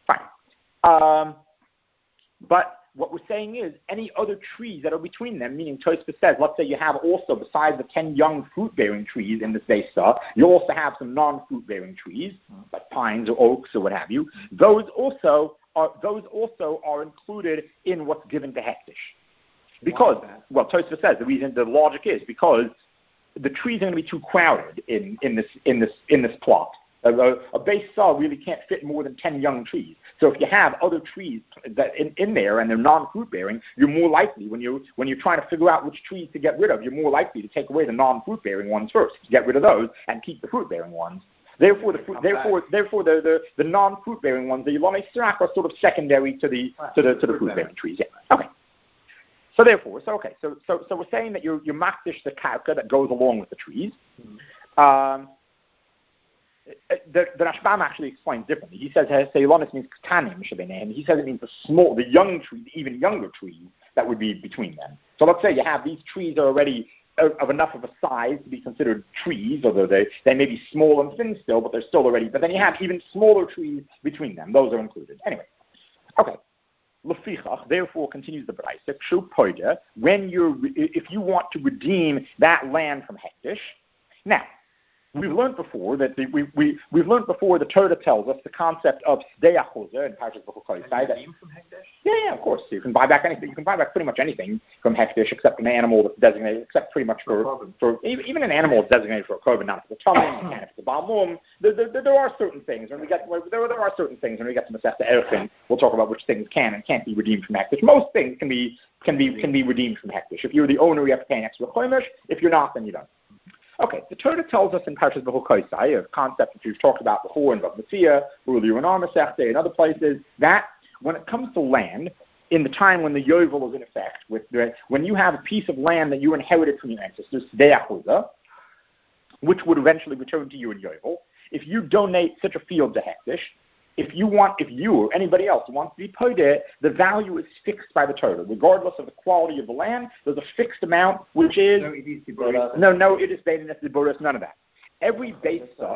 fine. Um, but what we're saying is any other trees that are between them, meaning Tosfos says, let's say you have also, besides the ten young fruit-bearing trees in this base star, you also have some non-fruit-bearing trees, like pines or oaks or what have you. Those also are, those also are included in what's given to hektish. Because, well, Tosfos says the reason, the logic is because the trees are going to be too crowded in, in this in this in this plot. A, a, a base saw really can't fit more than ten young trees. So if you have other trees that in, in there and they're non-fruit bearing, you're more likely when you when you're trying to figure out which trees to get rid of, you're more likely to take away the non-fruit bearing ones first, get rid of those, and keep the fruit bearing ones. Therefore, the fruit, therefore, therefore, the, the, the non-fruit bearing ones, the Yolame Sirak, are sort of secondary to the to the to the fruit bearing trees. Yeah. Okay. So therefore, so okay, so so so we're saying that you you makdish the karka that goes along with the trees. Mm-hmm. Um, the, the Rashbam actually explains differently. He says Seilonis means ktanim shebenehem. He says it means the small, the young tree, the even younger trees that would be between them. So let's say you have these trees are already of enough of a size to be considered trees, although they they may be small and thin still, but they're still already. But then you have even smaller trees between them; those are included. Anyway, okay. Lefichach, therefore, continues the Braisa, Kshu Poida, when you're, if you want to redeem that land from hektish. Now, we've learned before that the, we, we, we've learned before the Torah tells us the concept of Sdei Achoza in Parshas Bechukos. Redeem from hektish? Yeah, yeah, of course. You can buy back anything. You can buy back pretty much anything from hektish except an animal that's designated, except pretty much for, for even, even an animal that's designated for a korban, not for the tummy, and if it's a balmum. There, there, there are certain things, when we get, there, there are certain things when we get to Masechta Erchin, we'll talk about which things can and can't be redeemed from hektish. Most things can be can be can be redeemed from hektish. If you're the owner, you have to pay an extra chomesh. If you're not, then you don't. Okay, the Torah tells us in Parshas Bechukos, a concept that we've talked about before in Bava Metzia, earlier in our Masechta, and other places, that when it comes to land, in the time when the Yovel is in effect, with the, when you have a piece of land that you inherited from your ancestors, Sdei Achoza, which would eventually return to you in Yovel, if you donate such a field to hektish, if you want, if you or anybody else wants to be paid it, the value is fixed by the Torah, regardless of the quality of the land. There's a fixed amount, which is no, it is the no, no, it is Beidinas Boris, none of that. Every base saw,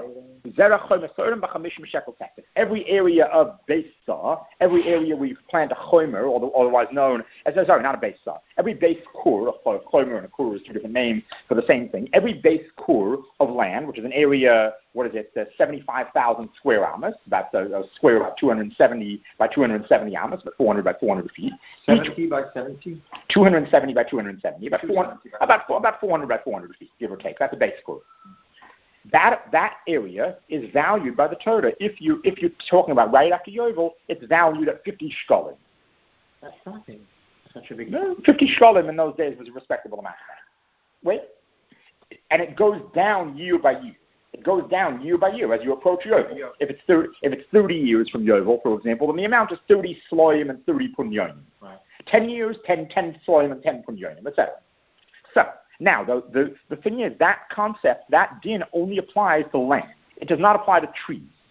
every area of base saw, every area where you plant a chomer, otherwise known as, sorry, not a base saw, every base kur, a chomer and a kur is two different names for the same thing, every base kur of land, which is an area, what is it, uh, seventy-five thousand square amas, that's a, a square about two hundred seventy by two hundred seventy amas, about four hundred by four hundred feet. seventy by seventy? two hundred seventy by two hundred seventy, about, four hundred, about, about four hundred by four hundred feet, give or take. That's a base kur. That that area is valued by the Torah. If you if you're talking about right after Yovel, it's valued at fifty shkolim. That's nothing. Such a big. No, fifty shkolim in those days was a respectable amount of money. Wait, and it goes down year by year. It goes down year by year as you approach Yovel. Yeah. If it's thirty, if it's thirty years from Yovel, for example, then the amount is thirty sloim and thirty punyonim. Right. Ten years, ten ten sloim and ten punyonim, et cetera. So. Now, the, the, the thing is, that concept, that din only applies to land. It does not apply to trees.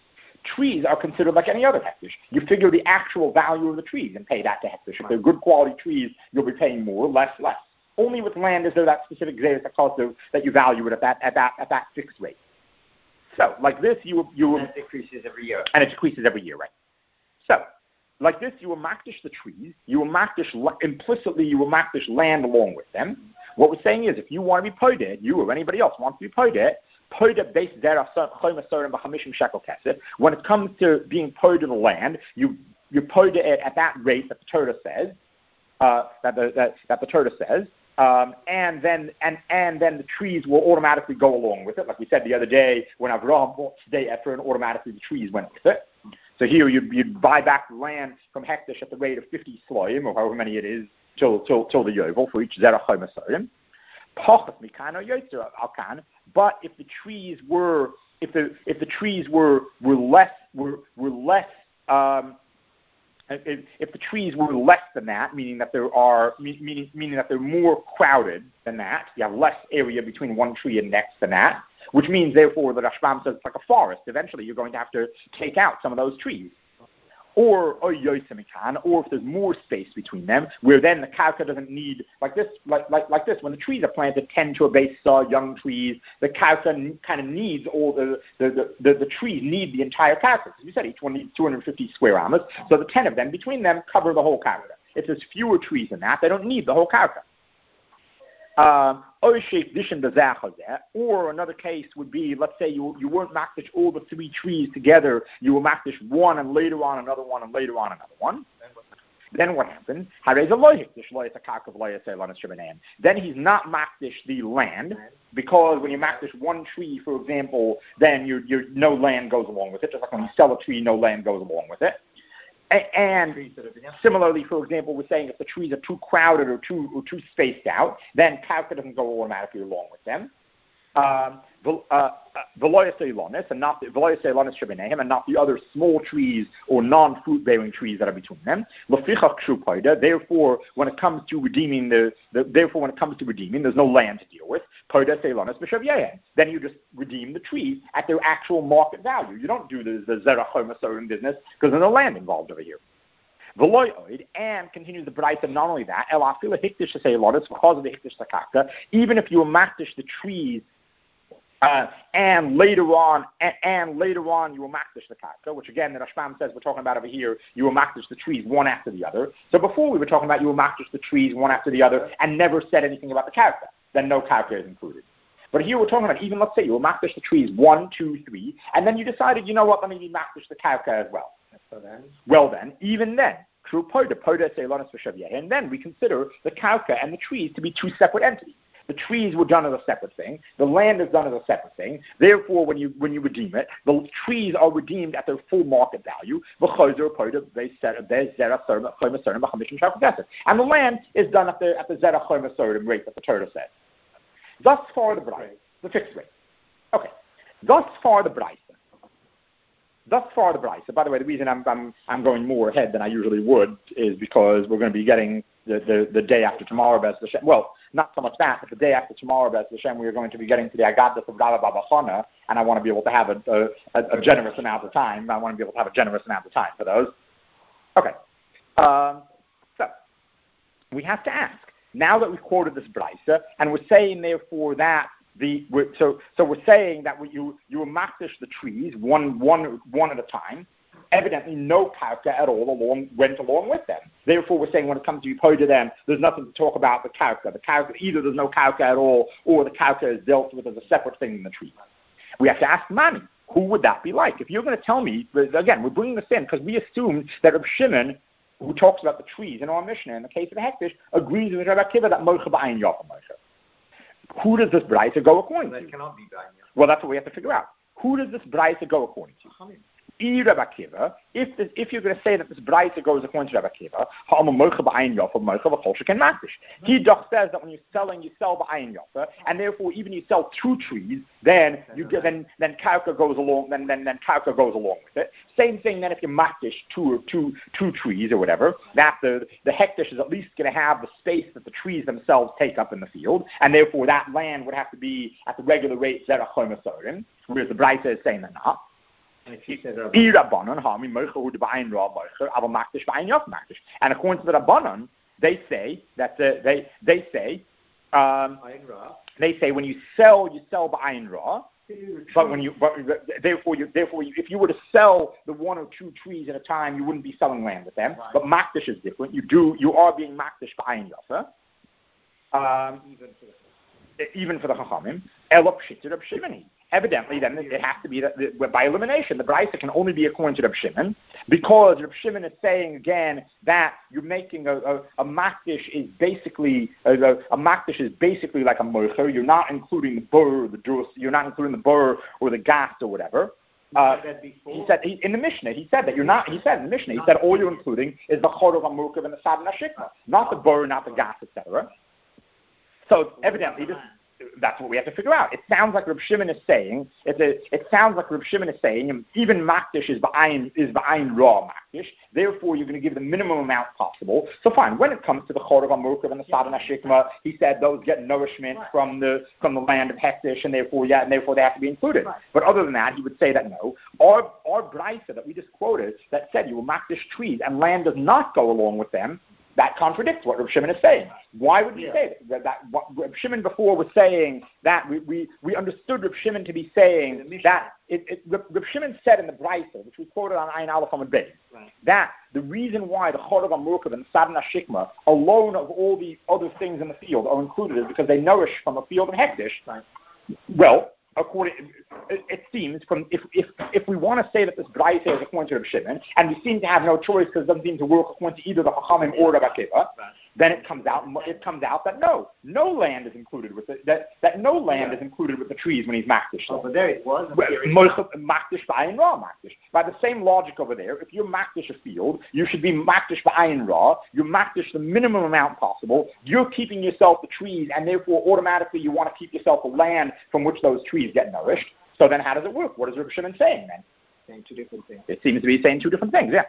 trees are considered like any other hektish. You figure the actual value of the trees and pay that to hektish. If they're good quality trees, you'll be paying more, less, less. Only with land is there that specific gzeres that you value it at that at that at that fixed rate. So, like this, you you and it decreases every year, and it decreases every year, right? So, like this, you will makdish the trees. You will makdish implicitly. You will makdish land along with them. What we're saying is, if you want to be poded, you or anybody else wants to be poded, poded base zera choma sorim b'chamishim shekel kesef. When it comes to being poded the land, you you poded it at that rate that the Torah says. Uh, that the that, that the Torah says. Um, and then and and then the trees will automatically go along with it, like we said the other day when Avraham bought today after, and automatically the trees went with it. So here you'd, you'd buy back the land from hektish at the rate of fifty sloim, or however many it is, till till till the yovel for each zera choma sorim. Pachat mikan or yotzer alkan. But if the trees were if the if the trees were were less were were less um, If, if the trees were less than that, meaning that there are, meaning, meaning that they're more crowded than that, you have less area between one tree and next than that, which means, therefore, the Rashbam says it's like a forest. Eventually, you're going to have to take out some of those trees. Or, or yosemikan, or if there's more space between them, where then the karka doesn't need, like this, like like like this, when the trees are planted, tend to a base saw, young trees, the karka n- kind of needs all the the, the, the, the trees need the entire karka. As we said, each one needs two hundred fifty square amas, so the ten of them, between them, cover the whole karka. If there's fewer trees than that, they don't need the whole karka. Um, or another case would be, let's say you you weren't makdish all the three trees together, you were makdish one and later on another one and later on another one. Then what happens? Then he's not makdish the land, because when you makdish one tree, for example, then you you no land goes along with it. Just like when you sell a tree, no land goes along with it. And similarly, for example, we're saying if the trees are too crowded or too or too spaced out, then karka doesn't go automatically along with them. Um, Veloya Seilonis and not the Veloya Seilonis Shebenehem, and not the other small trees or non-fruit bearing trees that are between them. Lefichach Kshupoida. Therefore, when it comes to redeeming the, the therefore when it comes to redeeming, there's no land to deal with. Poida Seilonis B'Shavyehem. Then you just redeem the trees at their actual market value. You don't do the, the Zerach Homasorim business because there's no land involved over here. Veloyoid, and continues the Braita, not only that, El Afila Hikdish Seilonis, because of the Hikdish Sakaka, even if you makdish the trees. Uh, and later on, and, and later on, you will makdish the karka, which again, the Rashbam says we're talking about over here. You will makdish the trees one after the other. So before we were talking about you will makdish the trees one after the other, and never said anything about the karka. Then no karka is included. But here we're talking about, even let's say you will makdish the trees one, two, three, and then you decided, you know what, let me makdish the karka as well. So then, well then, even then, true poda poda seilonis v'shavyehem, and then we consider the karka and the trees to be two separate entities. The trees were done as a separate thing. The land is done as a separate thing. Therefore, when you when you redeem it, the trees are redeemed at their full market value. And the land is done at the at the zera choma rate that the Torah says. Thus far the Braisa, the fixed rate. Okay. Thus far the Braisa. Thus far the Braisa. By the way, the reason I'm I'm I'm going more ahead than I usually would is because we're going to be getting the, the, the day after tomorrow, Bez Hashem. Well, not so much that, but the day after tomorrow, Bez Hashem, we are going to be getting to the Agadah of Gala Baba Chana, and I want to be able to have a, a, a generous amount of time. I want to be able to have a generous amount of time for those. Okay. Um, so, we have to ask, now that we've quoted this Braisa, and we're saying, therefore, that the we're, so so we're saying that we, you you makdish the trees one one one at a time. Evidently, no karka at all along went along with them. Therefore, we're saying when it comes to Yipoy to them, there's nothing to talk about the karka. The karka either there's no karka at all, or the karka is dealt with as a separate thing in the tree. We have to ask Mani, who would that be like? If you're going to tell me, again, we're bringing this in because we assumed that Reb Shimon, who talks about the trees in our Mishnah, in the case of the Hektish, agrees with Rabbi Akiva that Mocha ba'ayin yafa Mocha. Who does this Braisa go according to? That cannot be ba'ayin yafa. Well, that's what we have to figure out. Who does this Braisa go according to? Rabbi Akiva, if this, if you're going to say that this Braisa goes according to Rabbi Akiva, he just says that when you're selling, you sell ba'ayin yafa, and therefore even you sell two trees, then you get then then karka goes along, then then then karka goes along with it. Same thing then if you makdish two or two two trees or whatever, that the the hektish is at least going to have the space that the trees themselves take up in the field, and therefore that land would have to be at the regular rate zera choma sorim, whereas the Braisa is saying that not. And if you said Rabbanon. I Rabbanon, Hami Moicha Hu B'Ayin Ra Moicha, Ava Makdish B'Ayin Yof Makdish. And according to the Rabbanon, they say that the, they they say um, they say when you sell, you sell B'Ayin Ra. But when you, but therefore, you, therefore, you, if you were to sell the one or two trees at a time, you wouldn't be selling land with them. Right. But makdish is different. You do, you are being makdish b'ayin yofa. Um, even for the even for the chachamim, elop shittir Reb Shimoni. Evidently, then it has to be that, that by elimination, the brisa can only be according to Reb Shimon, because Reb Shimon is saying again that you're making a a, a makdish is basically a, a, a makdish is basically like a moicher. You're not including the bur or the drus. You're not including the bur or the gas or whatever. Uh, he said he, in the Mishnah. He said that you're not. He said in the Mishnah. He said all you're including is the chorov amurkav and the sadna shikma, not the bur, not the gas, et cetera. So evidently this. That's what we have to figure out. It sounds like Reb Shimon is saying. It's a, it sounds like Reb Shimon is saying even makdish is ba'ayin is ba'ayin raw makdish. Therefore, you're going to give the minimum amount possible. So fine. When it comes to the chorov amurkav and the sadna shikma, he said those get nourishment right. from the from the land of hektish, and therefore yeah, and therefore they have to be included. Right. But other than that, he would say that no. Our our brisa that we just quoted that said you will makdish trees and land does not go along with them. That contradicts what Reb Shimon is saying. Why would we yeah. say that? that, that what Reb Shimon before was saying that we, we, we understood Reb Shimon to be saying that it, it, Reb, Reb Shimon said in the Brisa, which we quoted on Ayin Aleph Amud Beis, right. that the reason why the Chorov Amurkav and the Sadna Shikma, alone of all the other things in the field, are included is because they nourish from a field of Hektish. Right. Well, according, it, it seems from if if if we want to say that this brayse is according to Reb Shimon, and we seem to have no choice because it doesn't seem to work according to either the Chachamim or Reb Akiva, then it comes out it comes out that no, no land is included with it. That that no land yeah. is included with the trees when he's makdish. Oh, but there it was. Makdish b'ayin ra makdish. By the same logic over there, if you're makdish a field, you should be makdish b'ayin ra. You're makdish the minimum amount possible. You're keeping yourself the trees, and therefore automatically you want to keep yourself the land from which those trees get nourished. So then, how does it work? What is Reb Shimon saying then? Saying two different things. It seems to be saying two different things. Yeah.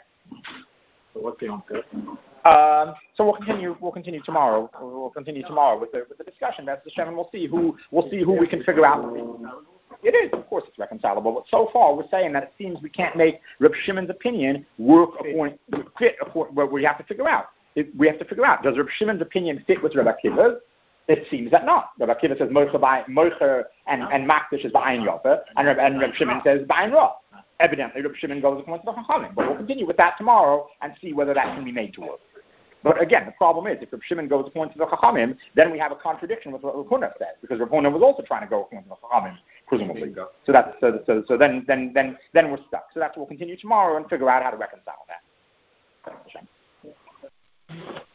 So what's the answer? Um, so we'll continue. We'll continue tomorrow. We'll continue tomorrow with the with the discussion. That's the Shem, and we'll see who we'll see who we can figure out. It is, of course, it's reconcilable. But so far, we're saying that it seems we can't make Reb Shimon's opinion work according fit according, where we have to figure out. It, we have to figure out, does Reb Shimon's opinion fit with Reb Akiva's? It seems that not. Reb Akiva says Moicher and and Makdish is ba'ayin yofa, and Reb and Reb Shimon says ba'ayin ra. Evidently, Reb Shimon goes according to the Chachamim. But we'll continue with that tomorrow and see whether that can be made to work. But again, the problem is, if Reb Shimon goes according to the Chachamim, then we have a contradiction with what Reb Huna said, because Reb Huna was also trying to go according to the Chachamim, presumably. So that's so so so then then then then we're stuck. So that's what we'll continue tomorrow and figure out how to reconcile that.